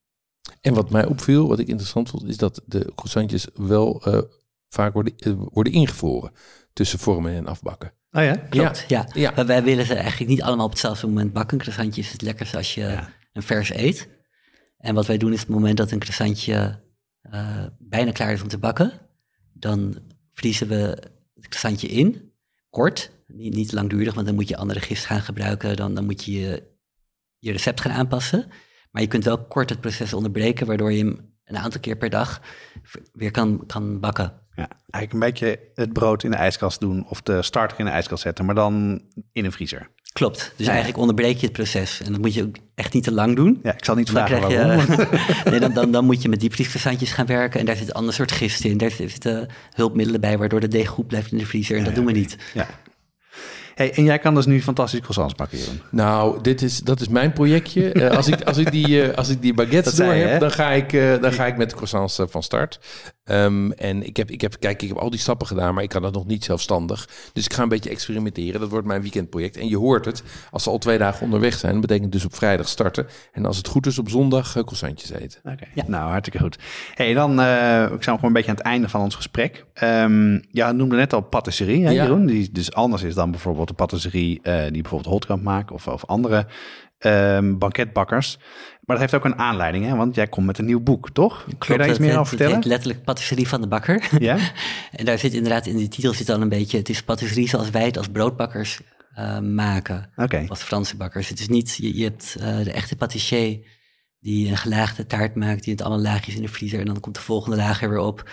En wat mij opviel, wat ik interessant vond, is dat de croissantjes wel uh, vaak worden, uh, worden ingevroren tussen vormen en afbakken. Oh ja? Klopt, ja. ja. Maar wij willen ze eigenlijk niet allemaal op hetzelfde moment bakken. Een croissantje is het lekkerste als je Ja. een vers eet. En wat wij doen is op het moment dat een croissantje uh, bijna klaar is om te bakken, dan vriezen we het croissantje in, kort, niet, niet langdurig, want dan moet je andere gist gaan gebruiken, dan, dan moet je, je je recept gaan aanpassen. Maar je kunt wel kort het proces onderbreken, waardoor je hem een aantal keer per dag weer kan, kan bakken. Ja, eigenlijk een beetje het brood in de ijskast doen of de starter in de ijskast zetten, maar dan in een vriezer. Klopt, dus ja. eigenlijk onderbreek je het proces. En dat moet je ook echt niet te lang doen. Ja, ik zal niet dan vragen je, waarom. nee, dan, dan, dan moet je met diepvriescroissantjes gaan werken en daar zit een ander soort gist in. Daar zitten hulpmiddelen bij, waardoor de deeg goed blijft in de vriezer. En Ja, dat doen we ja. niet. Ja. Hey, en jij kan dus nu fantastische croissants bakken, Jeroen. Nou, dit is, dat is mijn projectje. Uh, als, ik, als, ik die, uh, als ik die baguettes door heb, dan ga, ik, uh, dan ga ik met de croissants uh, van start. Um, en ik heb, ik heb, kijk, ik heb al die stappen gedaan, maar ik kan dat nog niet zelfstandig. Dus ik ga een beetje experimenteren. Dat wordt mijn weekendproject. En je hoort het, als ze al twee dagen onderweg zijn, dat betekent dus op vrijdag starten. En als het goed is, op zondag uh, croissantjes eten. Oké, okay. ja. Nou, hartstikke goed. Hey, dan, uh, ik zou gewoon een beetje aan het einde van ons gesprek. Um, ja, noemde net al patisserie, hè, ja. Jeroen? Die dus anders is dan bijvoorbeeld de patisserie uh, die bijvoorbeeld Holtkamp maakt of, of andere um, banketbakkers. Maar dat heeft ook een aanleiding, hè? Want jij komt met een nieuw boek, toch? Klopt, Kun je daar iets meer het, over vertellen? Het heet letterlijk Patisserie van de Bakker. Ja? En daar zit inderdaad, in de titel zit al een beetje, het is patisserie zoals wij het als broodbakkers uh, maken. Okay. Als Franse bakkers. Het is niet, je, je hebt uh, de echte patissier die een gelaagde taart maakt, die het allemaal laagjes in de vriezer en dan komt de volgende laag er weer op.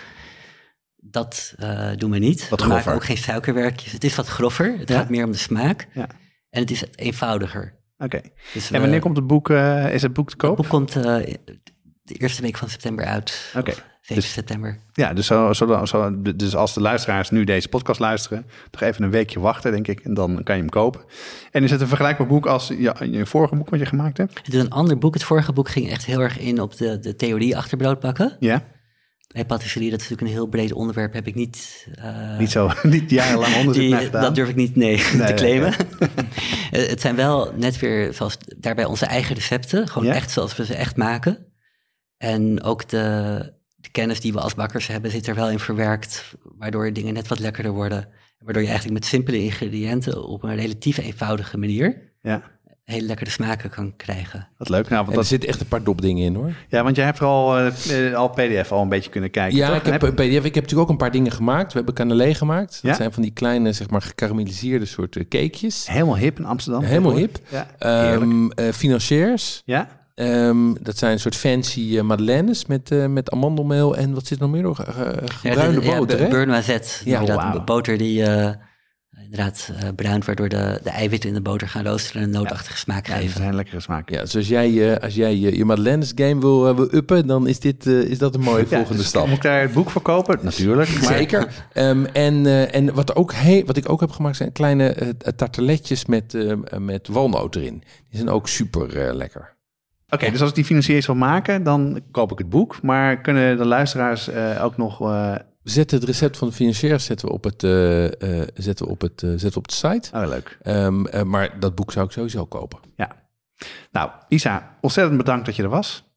Dat uh, doen we niet. Wat we grover. maken ook geen suikerwerkjes. Het is wat groffer. Het ja? gaat meer om de smaak. Ja. En het is eenvoudiger. Oké. Okay. Dus en wanneer komt het boek, uh, is het boek te koop? Het boek komt uh, de eerste week van september uit. Oké. Okay. zeven dus, september. Ja, dus, zo, zo, zo, dus als de luisteraars nu deze podcast luisteren, toch even een weekje wachten, denk ik, en dan kan je hem kopen. En is het een vergelijkbaar boek als ja, je vorige boek wat je gemaakt hebt? Het is een ander boek. Het vorige boek ging echt heel erg in op de, de theorie achter broodbakken. Ja. Bij patisserie, dat is natuurlijk een heel breed onderwerp, heb ik niet... Uh, niet zo, niet jarenlang onderzoek naar gedaan? Dat durf ik niet, nee, nee te claimen. Nee. Het zijn wel net weer, zoals daarbij onze eigen recepten, gewoon ja? echt zoals we ze echt maken. En ook de, de kennis die we als bakkers hebben, zit er wel in verwerkt, waardoor dingen net wat lekkerder worden. Waardoor je eigenlijk met simpele ingrediënten op een relatief eenvoudige manier... Ja. hele lekkere smaken kan krijgen. Wat leuk. Nou, want en dat er zitten echt een paar dopdingen in, hoor. Ja, want jij hebt er al, uh, al P D F al een beetje kunnen kijken. Ja, toch? ik heb, heb... P D F, ik heb natuurlijk ook een paar dingen gemaakt. We hebben cannelé gemaakt. Dat ja? zijn van die kleine, zeg maar, gekarameliseerde soort uh, cakejes. Helemaal hip in Amsterdam. Helemaal hip. Ja, um, uh, financiers. Ja. Um, dat zijn een soort fancy uh, madeleines met, uh, met amandelmeel en wat zit er nog meer? Uh, gebruinde ja, boter, ja, hè? Beurre noisette. Ja, wow. De boter die... Uh, inderdaad uh, bruint, waardoor de, de eiwitten in de boter gaan roosteren en een nootachtige ja. smaak ja, geven. Dat is een lekkere smaak. Ja, dus als jij, uh, als jij uh, je Madeleines game wil, uh, wil uppen, dan is, dit, uh, is dat een mooie ja, volgende dus stap. Moet ik daar het boek voor kopen? Natuurlijk. Maar... Zeker. Um, en uh, en wat, ook he- wat ik ook heb gemaakt zijn kleine uh, tarteletjes met, uh, met walnoot erin. Die zijn ook super uh, lekker. Oké, okay, ja. Dus als ik die financiers wil maken, dan koop ik het boek. Maar kunnen de luisteraars uh, ook nog... Uh... We zetten het recept van de financiers zetten we op, het, uh, uh, zetten we op, het, uh, zetten we op de site. Oh, leuk. Um, uh, maar dat boek zou ik sowieso kopen. Ja. Nou, Isa, ontzettend bedankt dat je er was.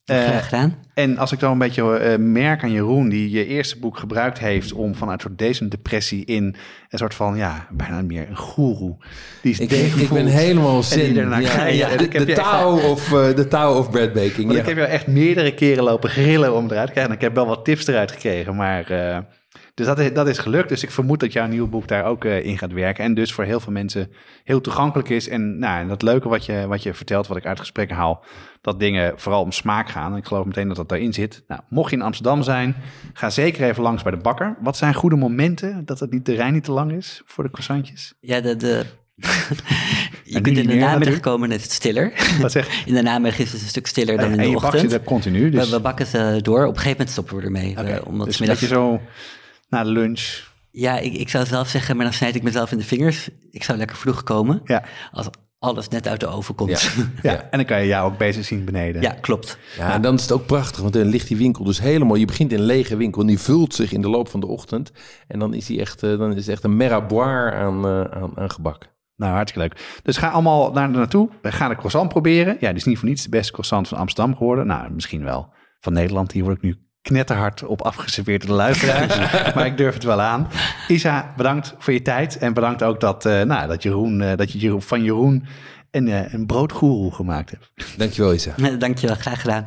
Uh, Graag gedaan. En als ik dan een beetje uh, merk aan Jeroen, die je eerste boek gebruikt heeft om vanuit soort deze depressie in een soort van, ja, bijna meer een goeroe. Die is ik, ik ben helemaal zin. Ja, ja, ja, de, de, Tao echt, of, uh, de Tao of breadbaking. Ja. Ik heb jou echt meerdere keren lopen grillen om eruit te krijgen. En ik heb wel wat tips eruit gekregen, maar... Uh, Dus dat is, dat is gelukt. Dus ik vermoed dat jouw nieuwe boek daar ook uh, in gaat werken. En dus voor heel veel mensen heel toegankelijk is. En nou, dat leuke wat je, wat je vertelt, wat ik uit gesprekken haal, dat dingen vooral om smaak gaan. En ik geloof meteen dat dat daarin zit. Nou, mocht je in Amsterdam zijn, ga zeker even langs bij de bakker. Wat zijn goede momenten dat het niet, de rij niet te lang is voor de croissantjes? Ja, de... de... je kunt in de namiddag komen en is het stiller. Wat zeg? In de namiddag is het een stuk stiller dan en in de je ochtend. En je bakt ze continu. Dus... We, we bakken ze door. Op een gegeven moment stoppen we ermee. Okay. We, omdat dus middags... dat je zo na de lunch... Ja, ik, ik zou zelf zeggen, maar dan snijd ik mezelf in de vingers. Ik zou lekker vroeg komen. Ja. Als alles net uit de oven komt. Ja. Ja. Ja. En dan kan je jou ook bezig zien beneden. Ja, klopt. Ja, en dan is het ook prachtig, want dan ligt die winkel dus helemaal... Je begint in een lege winkel en die vult zich in de loop van de ochtend. En dan is die echt, dan is het echt een meraboire aan, uh, aan, aan gebak. Nou, hartstikke leuk. Dus ga allemaal daar naartoe. Ga de croissant proberen. Ja, die is niet voor niets de beste croissant van Amsterdam geworden. Nou, misschien wel van Nederland. Hier word ik nu knetterhard op afgeserveerd door de luisteraars. Maar ik durf het wel aan. Isa, bedankt voor je tijd. En bedankt ook dat, uh, nou, dat, Jeroen, uh, dat je Jeroen, van Jeroen een, uh, een broodgoeroe gemaakt hebt. Dankjewel, Isa. Dankjewel, graag gedaan.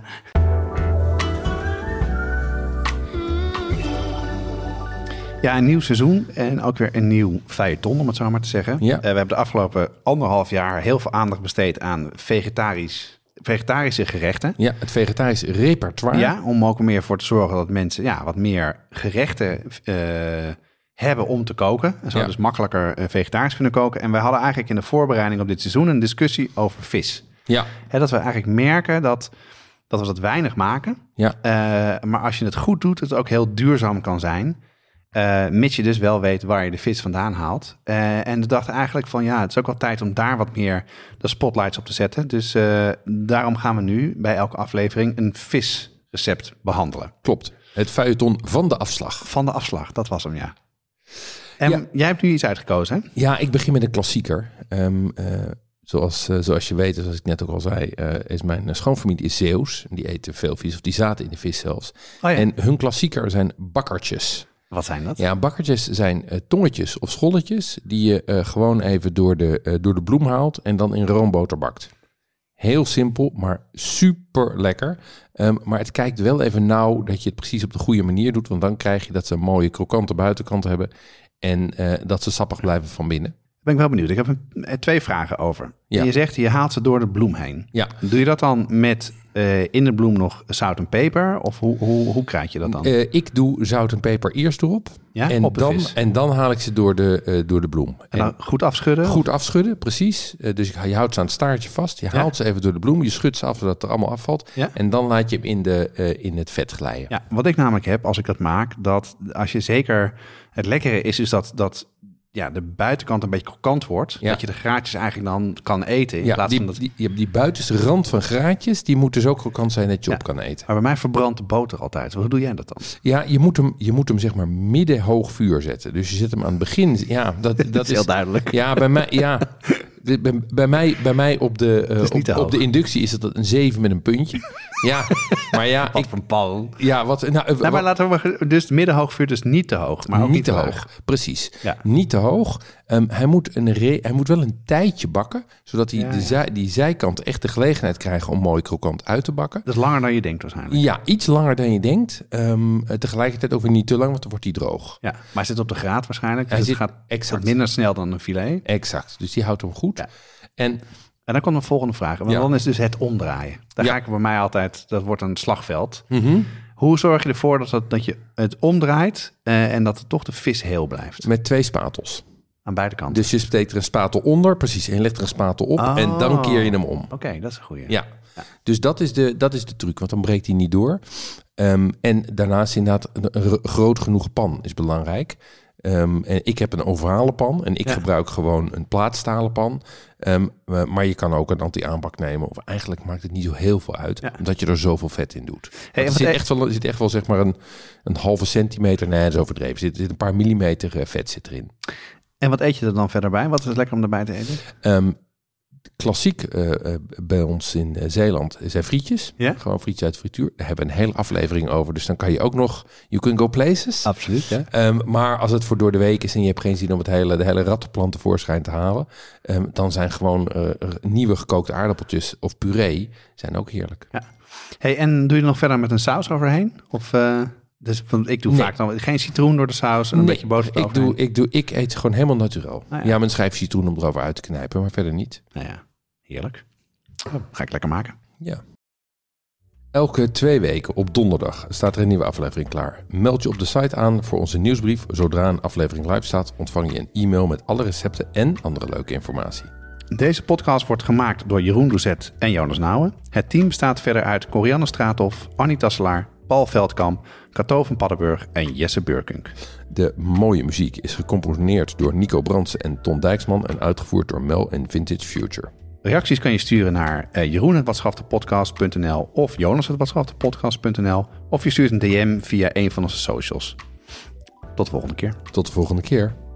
Ja, een nieuw seizoen en ook weer een nieuw feuilleton, om het zo maar te zeggen. Ja. Uh, we hebben de afgelopen anderhalf jaar heel veel aandacht besteed aan vegetarisch... vegetarische gerechten. Ja, het vegetarisch repertoire. Ja, om ook meer voor te zorgen dat mensen ja, wat meer gerechten uh, hebben om te koken. En zo ja. dus makkelijker uh, vegetarisch kunnen koken. En we hadden eigenlijk in de voorbereiding op dit seizoen een discussie over vis. Ja. He, dat we eigenlijk merken dat, dat we dat weinig maken. Ja. Uh, maar als je het goed doet, het ook heel duurzaam kan zijn. Uh, mits je dus wel weet waar je de vis vandaan haalt. Uh, en we dachten eigenlijk van ja, het is ook wel tijd om daar wat meer de spotlights op te zetten. Dus uh, daarom gaan we nu bij elke aflevering een visrecept behandelen. Klopt. Het feuilleton van de afslag. Van de afslag, dat was hem, ja. En ja. jij hebt nu iets uitgekozen, hè? Ja, ik begin met een klassieker. Um, uh, zoals, uh, zoals je weet, zoals ik net ook al zei, uh, is mijn schoonfamilie is Zeeuws. Die eten veel vis, of die zaten in de vis zelfs. Oh ja. En hun klassieker zijn bakkertjes. Wat zijn dat? Ja, bakkertjes zijn uh, tongetjes of scholletjes die je uh, gewoon even door de, uh, door de bloem haalt en dan in roomboter bakt. Heel simpel, maar super lekker. Um, maar het kijkt wel even nauw dat je het precies op de goede manier doet, want dan krijg je dat ze een mooie krokante buitenkant hebben en uh, dat ze sappig blijven van binnen. Ben ik wel benieuwd. Ik heb een, twee vragen over. Ja. En je zegt, je haalt ze door de bloem heen. Ja. Doe je dat dan met uh, in de bloem nog zout en peper? Of hoe, hoe, hoe krijg je dat dan? Uh, ik doe zout en peper eerst erop. Ja, en, op de dan, vis. en dan haal ik ze door de, uh, door de bloem. En dan goed afschudden? Goed afschudden, precies. Uh, dus je houdt ze aan het staartje vast. Je ja. haalt ze even door de bloem. Je schudt ze af zodat het er allemaal afvalt. Ja. En dan laat je hem in, de, uh, in het vet glijden. Ja, wat ik namelijk heb als ik dat maak, dat als je zeker... Het lekkere is dus dat... dat ja, de buitenkant een beetje krokant wordt. Ja. Dat je de graatjes eigenlijk dan kan eten. In ja, plaats die, van dat... die, die, die buitenste rand van graatjes, die moet dus ook krokant zijn dat je ja. op kan eten. Maar bij mij verbrandt de boter altijd. Hoe doe jij dat dan? Ja, je moet hem, je moet hem zeg maar midden hoog vuur zetten. Dus je zet hem aan het begin. Ja, dat, dat, dat is heel duidelijk. Ja, bij mij, ja, bij, bij mij, bij mij op de, uh, op, op de inductie is het een zeven met een puntje. Ja, maar ja, wat ik, van Paul. Ja, wat nou, nou maar wat, laten we dus middenhoog vuur, dus niet te hoog, maar ook niet, niet te hoog. hoog. Precies, ja. niet te hoog. Um, hij moet een re- hij moet wel een tijdje bakken, zodat hij ja, de ja. zij, die zijkant echt de gelegenheid krijgen om mooi krokant uit te bakken. Dat is langer dan je denkt waarschijnlijk. Ja, iets langer dan je denkt. Um, tegelijkertijd ook weer niet te lang, want dan wordt hij droog. Ja, maar hij zit op de graad waarschijnlijk. Hij Dus zit het gaat exact. minder snel dan een filet. Exact, dus die houdt hem goed. Ja. En En dan komt een volgende vraag. Want ja. dan is dus het omdraaien. Daar ja. ga ik bij mij altijd, dat wordt een slagveld. Mm-hmm. Hoe zorg je ervoor dat, dat, dat je het omdraait uh, en dat er toch de vis heel blijft? Met twee spatels. Aan beide kanten. Dus je steekt er een spatel onder, precies. En je legt er een spatel op oh. en dan keer je hem om. Oké, okay, dat is een goeie. Ja, ja. Dus dat is, de, dat is de truc, want dan breekt hij niet door. Um, en daarnaast inderdaad een, een groot genoeg pan is belangrijk. Um, en ik heb een ovale pan en ik ja. gebruik gewoon een plaatstalen pan. Um, maar je kan ook een anti-aanbak nemen. Of eigenlijk maakt het niet zo heel veel uit, ja. omdat je er zoveel vet in doet. Hey, er zit echt, wel, er zit echt wel zeg maar een, een halve centimeter, nee, dat is overdreven. Er zit, er zit een paar millimeter vet zit erin. En wat eet je er dan verder bij? Wat is lekker om erbij te eten? Um, klassiek uh, uh, bij ons in uh, Zeeland zijn frietjes. Ja? Gewoon frietjes uit de frituur. Daar hebben we een hele aflevering over. Dus dan kan je ook nog... You can go places. Absoluut, ja. Um, maar als het voor door de week is en je hebt geen zin om het hele, de hele rattenplan tevoorschijn te halen... Um, dan zijn gewoon uh, nieuwe gekookte aardappeltjes of puree zijn ook heerlijk. Ja. Hey, en doe je er nog verder met een saus overheen? Of... Uh... Dus want ik doe nee. vaak dan geen citroen door de saus en een nee, beetje boter ik doe, ik doe, ik eet gewoon helemaal naturel. Ah, ja. ja, mijn schijf citroen om erover uit te knijpen, maar verder niet. Nou ja, heerlijk. Oh, ga ik lekker maken. Ja. Elke twee weken op donderdag staat er een nieuwe aflevering klaar. Meld je op de site aan voor onze nieuwsbrief. Zodra een aflevering live staat, ontvang je een e-mail met alle recepten en andere leuke informatie. Deze podcast wordt gemaakt door Jeroen Doucet en Jonas Nouwen. Het team bestaat verder uit Corianne Straathof, Annie Tasselaar, Paul Veldkamp, Cato van Paddenburg en Jesse Beurkunk. De mooie muziek is gecomponeerd door Nico Brandsen en Ton Dijksman en uitgevoerd door Mel en Vintage Future. Reacties kan je sturen naar uh, jeroen at watschaftepodcast punt n l of jonas at watschaftepodcast punt n l of je stuurt een D M via een van onze socials. Tot de volgende keer. Tot de volgende keer.